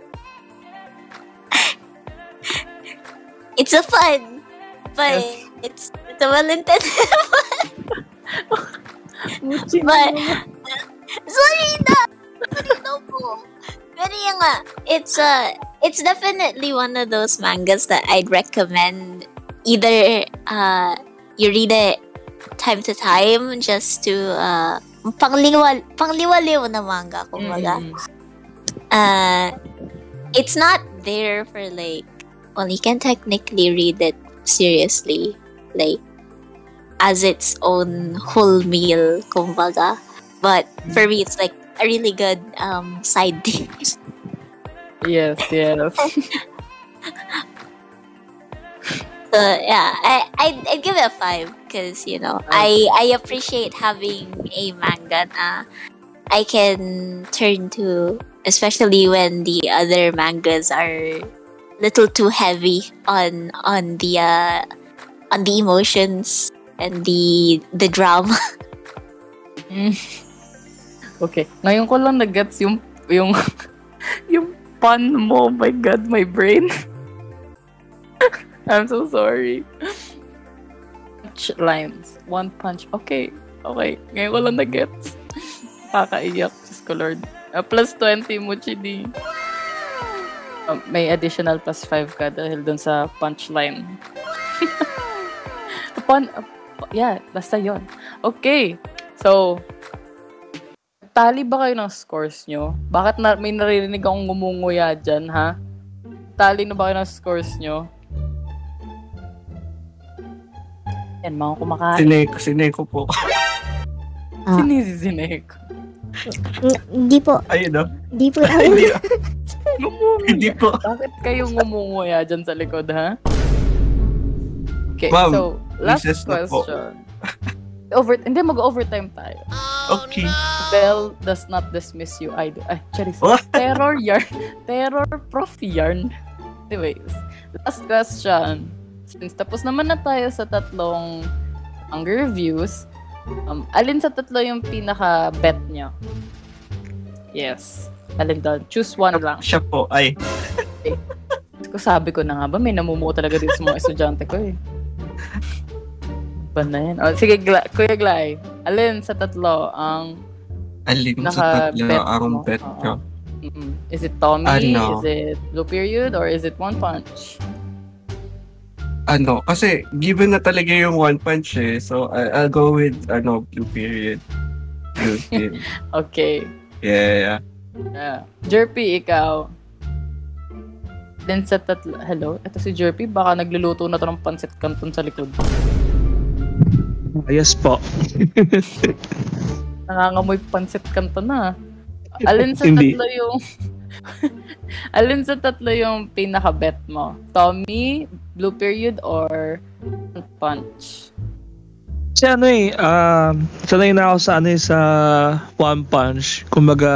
S7: it's a fun, but
S2: Yes.
S7: it's it's a well-intended fun. But sorry na, sorry na po. Pero yun nga, it's uh, it's definitely one of those mangas that I'd recommend. Either uh, you read it time to time just to uh, pangliwal pangliwaliw na manga, kumbaga.
S2: Mm.
S7: Uh, it's not there for like, well, you can technically read it seriously, like as its own whole meal, kumbaga. But for me, it's like a really good um side dish.
S2: Yes, yes.
S7: So yeah, I I'd, I'd give it a five because you know I I appreciate having a manga na I can turn to, especially when the other mangas are little too heavy on on the uh, on the emotions and the the drama.
S2: Mm. Okay. Ngayon ko lang nag-gets yung yung yung pun mo. Oh my God, my brain. I'm so sorry. Punch lines. One punch. Okay. Okay. Ngayon ko lang nag-gets. Kakaiyak. Diyos ko, Lord. Uh, plus twenty, Mochini. Uh, may additional plus five ka dahil dun sa punchline. Pun, uh, yeah, basta yon. Okay. So, tali ba kayo ng scores nyo? Bakit na, may naririnig akong ngumunguya dyan, ha? Tali na ba kayo ng scores nyo? Yan, mga kumakain.
S3: Sineko, sineko po.
S4: Ah,
S2: Sinisinek.
S4: n- Hindi po.
S3: Ayun no?
S4: Hindi po.
S3: Hindi, hindi po.
S2: Bakit kayo ngumunguya dyan sa likod, ha? Okay,
S3: Ma'am,
S2: so, last
S3: recess na po.
S2: question. Over, hindi, mag-overtime tayo.
S3: Okay.
S2: Bell does not dismiss you. I do. Ay, Charis.
S3: What?
S2: Terror yarn. Terror prof yarn. Anyways, last question. Since tapos naman na tayo sa tatlong manga reviews, um, alin sa tatlo yung pinaka-bet nyo? Yes. Alin doon? Choose one lang.
S3: Siya po, ay.
S2: Ko sabi ko na nga ba, may namumuo talaga dito sa mga estudyante ko eh. Ba na yan? Oh, sige, Gla- Kuya Glay. Alin sa tatlo ang
S3: Alin sa tatlo
S2: naka-bet
S3: ang
S2: mo?
S3: bet
S2: Oo.
S3: ko.
S2: Mm-mm. Is it Tommy?
S3: Ano?
S2: Is it Blue Period? Or is it One Punch?
S3: Ano, kasi given na talaga yung One Punch eh. So, I- I'll go with, ano, Blue Period. Blue Period.
S2: Okay.
S3: Yeah, yeah.
S2: Yeah. Jerpy, ikaw. Then sa tatlo... Hello? Ito si Jerpy. Baka nagluluto na to ng pancit canton sa likod.
S6: Yes po.
S2: Nangangamoy pancit canton na. Alin sa
S6: Hindi.
S2: tatlo yung... Alin sa tatlo yung pinaka-bet mo? Tommy, Blue Period, or One Punch?
S6: Kasi ano eh, um, sanay na ako sa ano eh, sa One Punch. Kumbaga,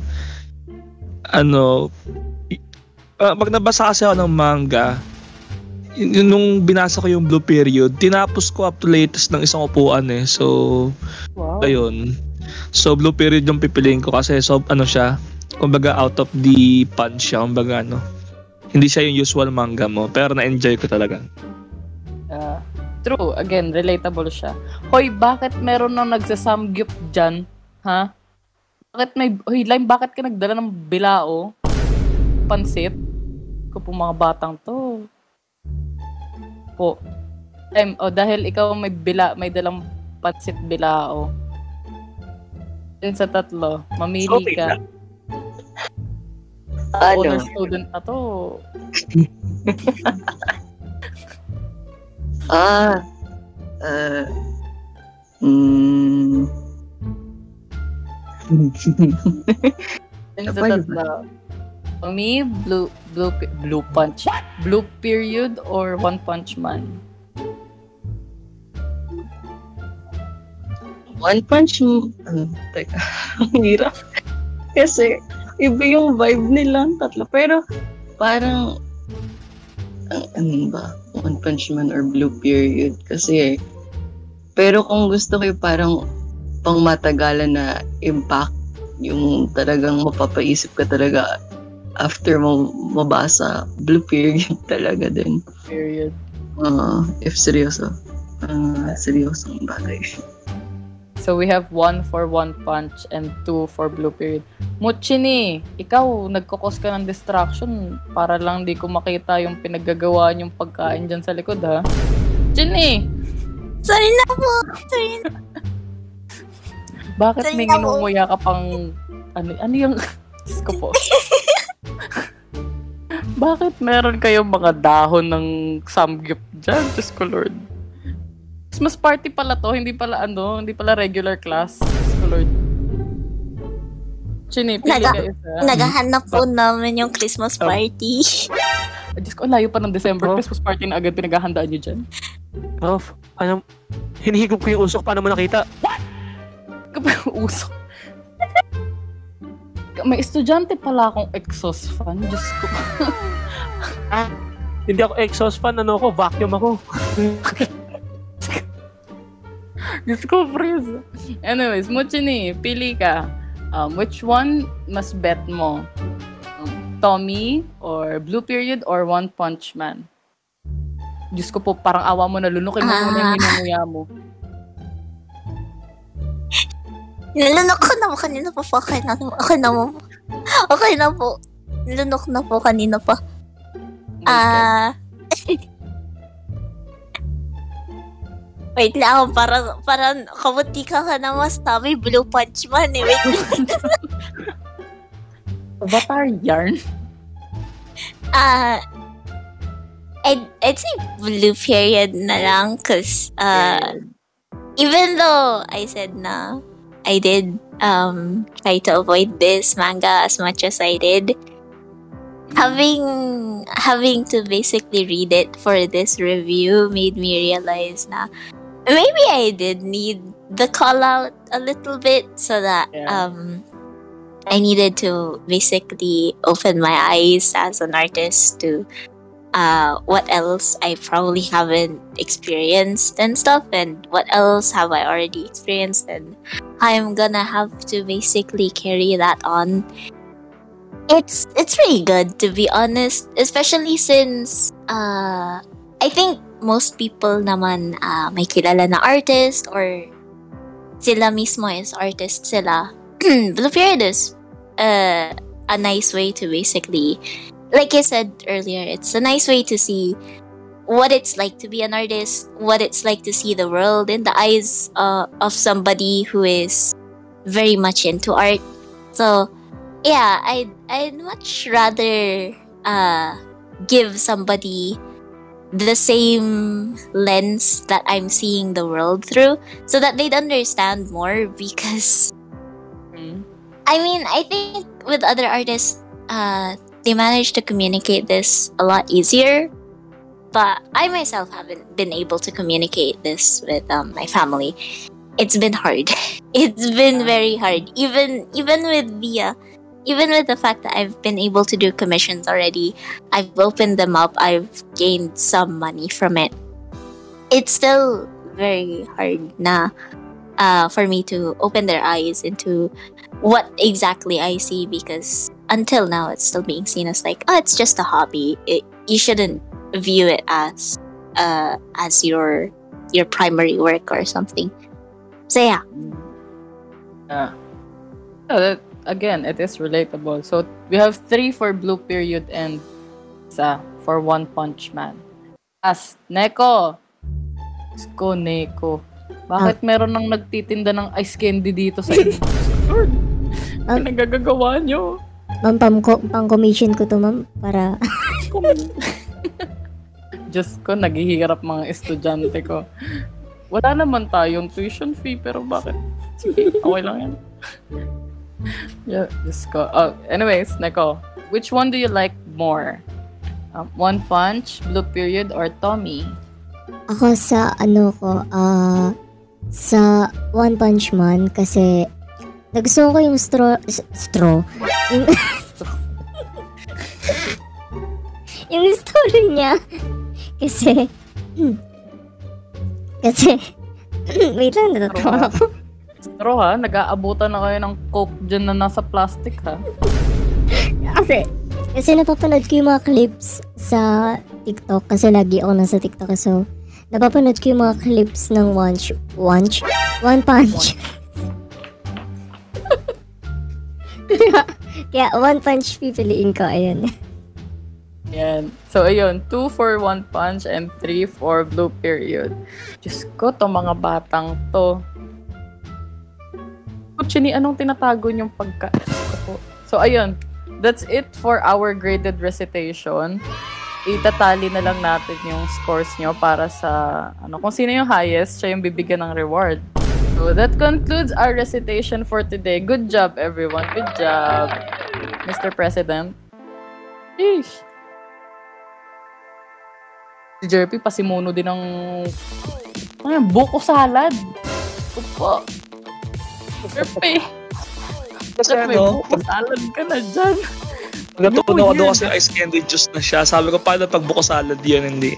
S6: ano, y- ah, pag nabasa kasi ako ng manga, y- yun, nung binasa ko yung Blue Period, tinapos ko up to latest ng isang upuan eh. So,
S2: Wow.
S6: ayun. So, Blue Period yung pipiliin ko kasi so, ano siya, kumbaga out of the punch siya, kumbaga ano. Hindi siya yung usual manga mo, pero na-enjoy ko talaga.
S2: Uh, true, again, relatable siya. Hoy, bakit meron nang nagsasamgyup dyan? Ha? Bakit may, hoy, Lime, bakit ka nagdala ng bilao? Pansit? Ko po mga batang to. Po. Lime, oh, dahil ikaw may bila, may dalang pansit bilao. Yun sa tatlo, mamili
S6: Okay
S2: ka.
S6: lang.
S5: Ano?
S2: Honor student na to.
S5: Ah. Uh, mm,
S2: Yun sa
S5: Ano ba yun?
S2: tatlo. For me, blue, blue, blue punch. Blue period or One Punch Man?
S5: One Punch Man. Ano, teka. Ang hirap. Kasi, iba yung vibe nilang tatlo. Pero, parang, ang ano ba? One Punch Man or Blue Period. Kasi, pero kung gusto ko yung parang pang matagalan na impact, yung talagang mapapaisip ka talaga after mo mabasa, Blue Period talaga din.
S2: Period.
S5: Uh, if seryoso. Uh, seryosong bagay.
S2: So we have one for One Punch and two for Blue Period. Muchini, ikaw nagkukos ka ng distraction para lang di ko makita yung pinaggagawa yung pagkain dyan sa likod, ha? Chini!
S7: Sorry na po. Sorry na.
S2: Bakit
S7: Sorry
S2: may
S7: na po.
S2: nginunguya ka pang... Ano, ano yung... Diyos ko po. Bakit meron kayong mga dahon ng samgyup dyan? Diyos ko, Lord. Christmas party pala to, hindi pala ano, hindi pala regular class. Diyos ko, Lord. Chini, pili
S7: Naga-
S2: ka isa.
S7: Naghahanap po namin yung Christmas party.
S2: Ay, Diyos ko, ang layo pa ng December.
S1: Oh.
S2: Christmas party na agad pinaghahandaan nyo dyan.
S1: Prof, ano, hinihigop ko yung usok, paano mo nakita?
S2: Kapag usok. May estudyante pala akong exhaust fan. Diyos ko.
S1: Hindi ako exhaust fan, ano ako, vacuum ako.
S2: Diyos ko, freeze. Anyways, Muchini, pili ka. Um, which one mas bet mo? Um, Tommy or Blue Period or One Punch Man? Diyos ko po, parang awa mo na lunukin mo muna yung
S7: Ah.
S2: hinanguya mo.
S7: Nilunok ko na po kanina po. Okay na po. Okay na po. Okay na po. Nilunok na po kanina pa.
S2: Oh my God.
S7: Ah... Wait lang, parang, parang kabuti ka ka na mas sabi, Blue Punch Man eh. Wait lang.
S2: Avatar yarn?
S7: Ah... I'd, I'd say Blue Period na lang cause uh, even though I said na I did um, try to avoid this manga as much as I did, having having to basically read it for this review made me realize na maybe I did need the call out a little bit so that
S2: Yeah.
S7: um I needed to basically open my eyes as an artist to uh what else I probably haven't experienced and stuff, and what else have I already experienced, and I'm gonna have to basically carry that on. It's it's really good, to be honest, especially since uh I think most people naman uh, may kilala na artist or sila mismo is artist sila. Blue Period is uh, a nice way to basically, like I said earlier, it's a nice way to see what it's like to be an artist, what it's like to see the world in the eyes uh, of somebody who is very much into art. So, yeah, I'd, I'd much rather uh, give somebody the same lens that I'm seeing the world through so that they'd understand more, because
S2: Hmm.
S7: I mean, I think with other artists, uh, they manage to communicate this a lot easier. But I myself haven't been able to communicate this with um, my family. It's been hard. It's been very hard. Even even with the uh, even with the fact that I've been able to do commissions already, I've opened them up. I've gained some money from it. It's still very hard na uh, for me to open their eyes into what exactly I see, because until now it's still being seen as like, oh, it's just a hobby. It, you shouldn't view it as uh as your your primary work or something. So yeah.
S2: Yeah. So that, again, it is relatable. So we have three for Blue Period and isa for One Punch Man. As Neko. Sko Neko. Bakit meron nang nagtitinda ng ice candy dito sa inyo? Lord,
S4: Um,
S2: ano nagagagawa nyo?
S4: Ma'am, pang, pang commission ko to, ma'am, para...
S2: Diyos ko, naghihirap mga estudyante ko. Wala naman tayong tuition fee, pero bakit? Sige, okay lang yan. Yeah, Diyos ko. Oh, anyways, Neko, which one do you like more? Um, One Punch, Blue Period, or Tommy?
S4: Ako sa ano ko, ah, sa One Punch Man kasi nagustuhan ko yung straw, s- straw, yung, yung story niya. Kasi, kasi, wait lang, natatawa ako.
S2: Pero ha, nag-aabutan na kayo ng coke dyan na nasa plastic ha.
S4: Kasi, kasi napapanood ko yung mga clips sa TikTok kasi lagi ako nasa TikTok. So, napapanood ko yung mga clips ng One, sh- one, sh- one Punch. kaya, kaya One Punch pipiliin ko, ayun.
S2: Yan. So, ayun. Two for One Punch and three for Blue Period. Diyos ko, to mga batang to. Chini, anong tinatago niyong pagka... So, ayun. That's it for our graded recitation. Itatali na lang natin yung scores nyo para sa... ano kung sino yung highest, siya yung bibigyan ng reward. So, that concludes our recitation for today. Good job, everyone. Good job, Mister President. Sheesh. Si Jerpy, pasimuno din ng... Ay, buko salad. Opo. Jerpy.
S6: Kasi
S2: Ba't may
S6: ano,
S2: buko salad ka na dyan?
S6: natutunan ko doon kasi ice candy juice na siya. Sabi ko, paano pag buko salad yun, hindi.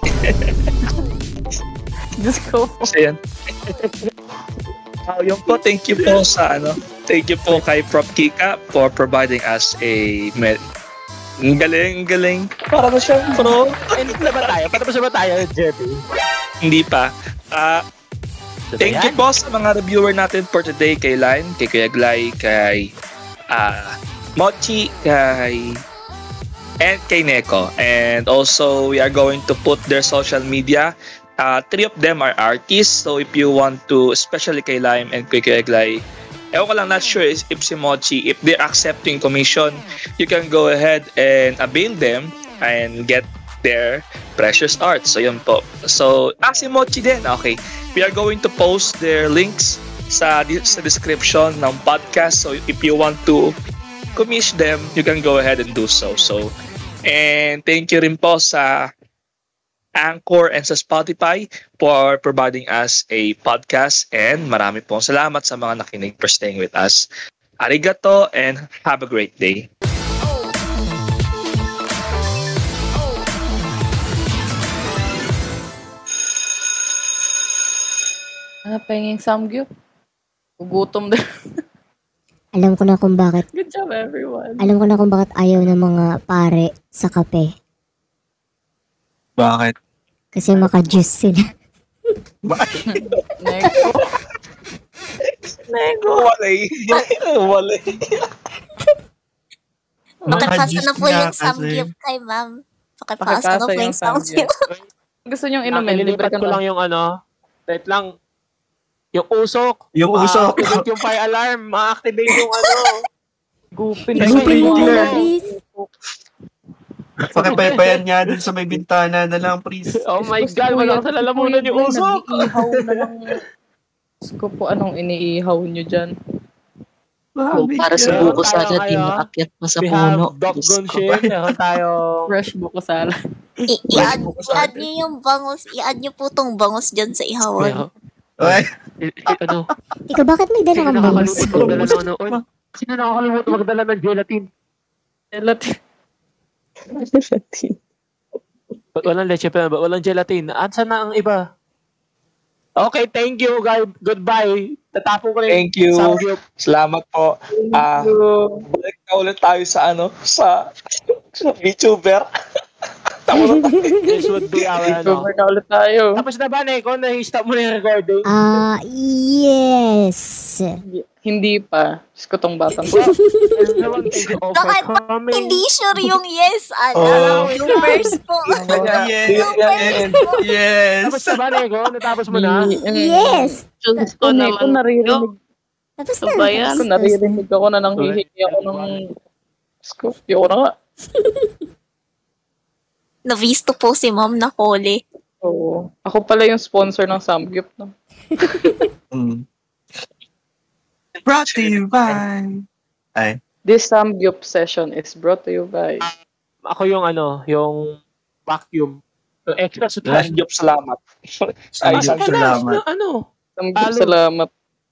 S2: Just go for
S6: Kasi yan. Uh, yun po, thank you po sa ano, thank you po kay Prof Kika for providing us a med. Ang galing, ang galing. Para na siyang pro.
S1: Hindi na ba tayo? Patapos na ba tayo, Jerry?
S6: Hindi pa. Ah, thank you po sa mga reviewer natin for today, kay Line, kay Kuya Glay, kay ah, Mochi, kay and kay Neko. And also, we are going to put their social media. Uh, three of them are artists. So if you want to, especially kay Lime and kay Kuya Glay, ewan ko lang, not sure if si Mochi, if they're accepting commission, you can go ahead and avail them and get their precious art. So yun po. So, ah, si Mochi din. Okay. We are going to post their links sa, sa description ng podcast. So if you want to commission them, you can go ahead and do so. So, and thank you rin po sa Anchor and sa Spotify for providing us a podcast, and marami pong salamat sa mga nakinig for staying with us. Arigato and have a great day.
S2: Ah, penging samgyup. Gugutom din.
S4: Alam ko na kung bakit.
S2: Good job, everyone.
S4: Alam ko na kung bakit ayaw ng mga pare sa kape.
S3: Bakit?
S4: Kasi maka-juice sila.
S2: Neko. Neko.
S6: Walay. Walay.
S7: Pakipasa na po
S3: Maka-juice
S7: yung
S3: nga kasi.
S7: samgyup kay ma'am. Pakipasa
S2: Pakipasa
S7: na po
S2: yung
S7: yung samgyup.
S2: Gusto niyong inumin, libre
S1: Nililipat
S2: ka
S1: ko
S2: na.
S1: lang yung ano. Wait lang. Yung usok.
S3: Yung usok.
S1: Ma-activate yung fire alarm. Ma-activate yung ano.
S2: Gupin.
S1: Ay,
S4: Gupin mo
S1: sprinkler.
S4: na, please.
S3: Pakipaypayan nga dun sa may bintana na lang, please.
S1: Oh my God, walang sa lalamunan yung usok.
S2: Nag-iihaw na lang. Diyos ko po, anong iniihaw niyo dyan?
S5: Oh, para sa
S1: Meron
S5: buko
S1: tayo
S5: salad, di
S1: kaya.
S5: maakyat pa sa
S1: We
S5: puno.
S1: have
S5: Diyos
S1: Dokgon
S5: ko.
S1: Shin. Meron tayong...
S2: Fresh buko salad.
S7: I- i-add, i-add nyo yung bangus. I-add nyo po tong bangus dyan sa ihawan.
S3: Ay,
S1: I- i- ano?
S4: Ikaw, bakit may dala
S1: Sino
S4: kang bangus?
S1: nakakalimutan magdala ng ano? Uy, Sino nakakalimutan magdala ng gelatin?
S2: Gelatin.
S1: Ba't walang leche pa ba? Walang gelatin. At saan na ang iba? Okay, thank you, guys. Goodbye. Tatapo ko na yung
S6: Thank you.
S1: samgyup.
S6: Salamat po. Ah, balik na ulit tayo sa ano, sa, sa VTuber.
S1: This would be our ano.
S2: Over na ulit tayo.
S1: Tapos na ba, Neko? Na-stop mo na yung recording?
S4: Ah, yes.
S2: Hindi pa. Diyos ko tong batang.
S1: Everyone, thank you all for
S7: Bakit
S1: coming.
S7: Hindi sure yung yes, ano,
S6: Oh.
S7: yung first po.
S3: Yes.
S7: Yung first po.
S3: Yes.
S1: Tapos na ba, Neko? Natapos mo na?
S4: Yes.
S5: Diyos ko
S2: Kung ko
S5: naman.
S2: naririnig,
S4: Tapos
S5: Ano
S4: na.
S5: ba yan?
S4: tapos
S2: kung
S4: na.
S2: naririnig ako na nang hihingi ako ng... Diyos ko, ayoko na nga.
S7: Navisto po si Ma'am na Kole.
S2: Oo. Ako pala yung sponsor ng Samgyup. No?
S3: Mm. Brought to you by... Ay.
S2: This Samgyup session is brought to you by...
S1: Ako yung ano, yung vacuum. Yung extra supply.
S6: Job, salamat.
S3: Ay,
S6: Ay,
S1: Asa ka na?
S3: salamat.
S1: Na- Ano?
S2: Samgyup,
S1: Alo.
S2: salamat.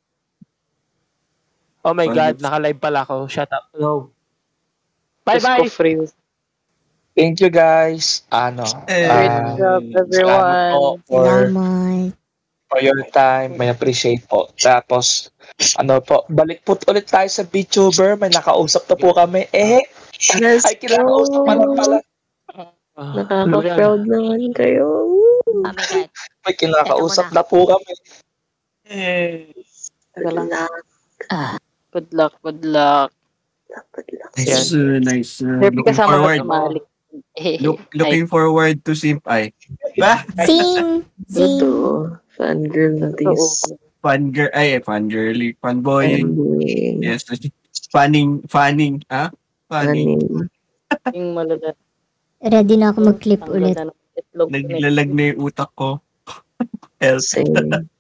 S1: Oh my God,
S3: Values.
S1: naka-live pala ako. Shut up. No.
S2: Diyos ko,
S1: Bye-bye.
S2: free.
S6: Thank you guys. Ano,
S3: Eh,
S6: ah,
S2: Great job, everyone.
S6: salamat po for,
S4: Salamat.
S6: for your time. May appreciate po. Tapos, ano po, balik po ulit tayo sa VTuber. May nakausap na po kami. Eh,
S5: Let's
S6: ay, kinakausap pa lang pala.
S1: Ah,
S5: Nakaka-proud naman kayo.
S7: Oh my God.
S6: May kinakausap na po kami.
S3: Eh.
S2: Taga lang. Good luck, good luck.
S3: Nice, uh, nice. Uh,
S2: Happy
S3: looking
S2: kasama
S3: forward.
S2: ka malik.
S3: Look, looking forward to Simp Ay. Ba?
S4: Sing. Sing.
S5: Totoo. Fangirl na this.
S3: Fun girl. Ay, fun girly. Fun boy.
S5: Fanning.
S3: Yes. Fanning. Fanning. Ha? Fanning.
S5: Fanning.
S2: Yung malala.
S4: Ready na ako mag-clip ulit.
S2: Tanggal na ng itlog.
S3: Naglalag na yung utak ko. Else.
S5: Same.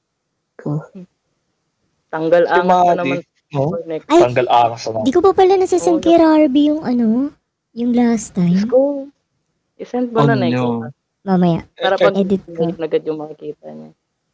S2: Tanggal
S6: Si
S2: ang
S6: Madi.
S2: naman.
S6: No?
S2: Next.
S4: Ay,
S6: Tanggal aras na.
S4: di ko pa pala nasasend kay Rarby yung ano, yung last time.
S2: Go. I-send mo
S3: Oh
S2: na na
S3: no.
S4: Mamaya.
S2: Para pag
S4: Edit ko.
S2: edit agad yung makikita niya.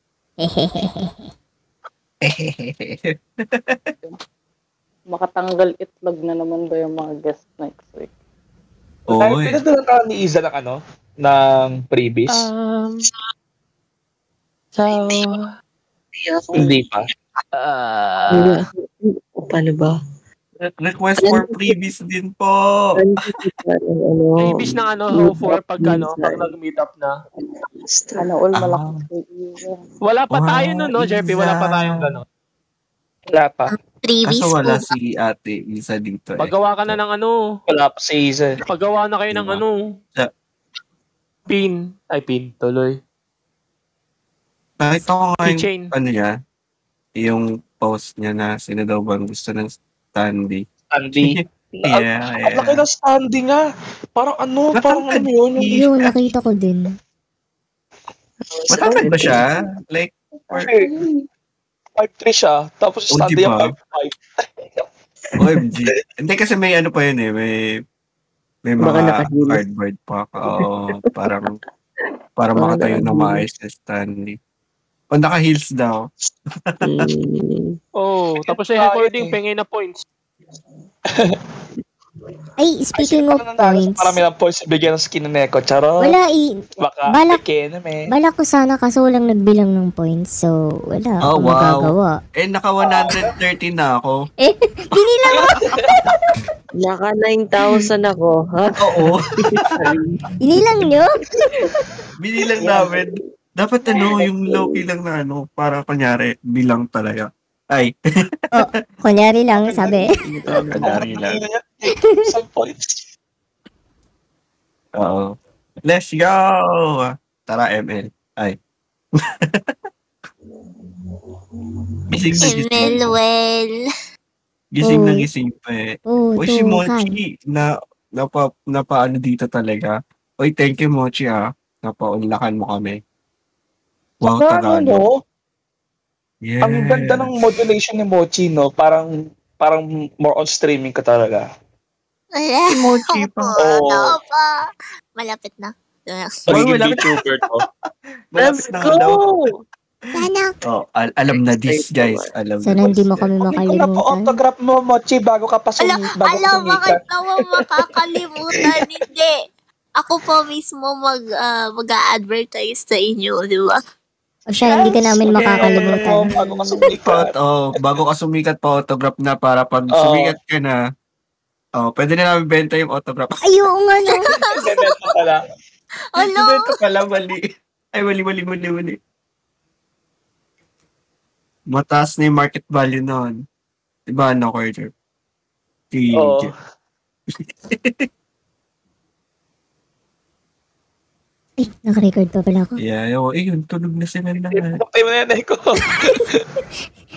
S2: Makatanggal itlog na naman ba yung mga guest next week?
S3: Oo
S6: Dahil
S3: eh.
S6: pinadala ka ni Iza ng ano? Ng previous?
S1: Um, so,
S6: Hindi pa.
S1: uh,
S5: O, paano ba?
S3: Request for previous din po.
S5: Ano?
S1: previous ng ano, for pag ano, pag nag-meet up na.
S2: Sana all
S3: Ah.
S2: malaki sa iyo.
S1: Wala pa
S3: Wow,
S1: tayo nun, no, Jerpy? Wala pa tayong gano'n.
S6: Wala pa.
S7: Previous
S3: Kaso
S7: po.
S3: wala si ate Isa dito eh.
S1: Paggawa ka na ng ano,
S6: Wala pa si Iza.
S1: paggawa na kayo ng
S3: Diba?
S1: ano,
S3: Sa-
S1: pin, ay pin, tuloy.
S3: Nakita ko nga yung,
S1: Keychain.
S3: ano niya, yung post niya na sino daw bang gusto ng Standy.
S6: Andy.
S3: Yeah,
S6: Ang laki
S3: yeah.
S6: ng standing nga. Parang ano, parang ano yun.
S4: Yun,
S6: yung-
S4: nakita ko din.
S3: Matangkad ba siya? Like, or,
S6: five three siya. Tapos
S3: Oh,
S6: standing
S3: diba?
S6: yung five five.
S3: O M G. Hindi kasi may ano pa yun eh, may may
S5: Baka
S3: mga
S5: nakahilis.
S3: cardboard pa. Oo, parang para
S5: Baka
S3: makatayo ng
S5: nakahilis.
S3: maayos na Stanley. O naka-heels daw.
S5: Mm.
S1: Oh, tapos sa recording, pengay na points.
S4: Ay, speaking of points,
S6: Marami lang points bigyan ng skin ni Neko. Charot.
S4: wala i...
S6: Baka
S4: balak-
S6: peke na may.
S4: Balak ko sana kaso walang nagbilang ng points. So, wala
S3: Oh,
S4: akong
S3: wow.
S4: magagawa.
S3: Eh, naka one thirty na ako.
S4: Eh, binilang mo!
S5: Naka nine thousand ako. Ha?
S3: Oo.
S4: Binilang nyo?
S3: Binilang namin. Dapat ano, yung low-key lang na ano, para kunyari, bilang talaga. Ay.
S4: Kunyari lang, sabi.
S3: Kunyari lang.
S6: Some points.
S3: Oo. Let's go! Tara, M L. Ay. gising na gising.
S7: Emmanuel.
S3: Gising na
S4: Oh.
S3: gising pa eh.
S4: Oh,
S3: Uy, si
S4: tukan.
S3: Mochi, na, napa, napaano dito talaga. Uy, thank you, Mochi, ah. Napaunlakan mo kami. Wow,
S6: Ano,
S3: Tagalog.
S6: no?
S3: Yes.
S6: Ang ganda ng modulation ni Mochi, no? Parang parang more on streaming ka talaga.
S7: Wala.
S3: Mochi pa.
S7: Opo, ano pa. Malapit na.
S6: Magiging
S3: wala-
S6: VTuber to.
S3: Malapit
S5: Let's
S3: na
S5: go!
S3: daw.
S7: Sana.
S3: Oh, al- alam na this, guys. Alam
S4: Sana
S3: na
S4: hindi
S3: this.
S4: mo kami
S6: Hindi ko na
S4: makalimutan.
S6: autograph mo, Mochi, bago ka pa
S7: Ala,
S6: sumi- bago ka
S7: alam,
S6: sumikat.
S7: bakit naman makakalimutan? Hindi. Ako po mismo mag, ah, mag-a-advertise sa inyo, di ba?
S4: O siya, hindi ka namin makakalimutan.
S6: Bago ka sumikat.
S3: Oh, bago ka sumikat pa autograph na para pag
S6: Oo.
S3: sumikat ka na, oh, pwede na namin benta yung autograph.
S4: Ay, oo nga, no.
S6: Bebenta pala.
S7: Ano?
S3: Benta pala, mali. Ay, mali, mali, mali, mali. Mataas na yung market value noon. Diba, ano, quarter? Di,
S6: Oo.
S4: Ay, naka-record pa pala ako.
S3: Yeah, oh, eh, yun, tulog na sila lahat.
S6: Patay mo na nanay ko.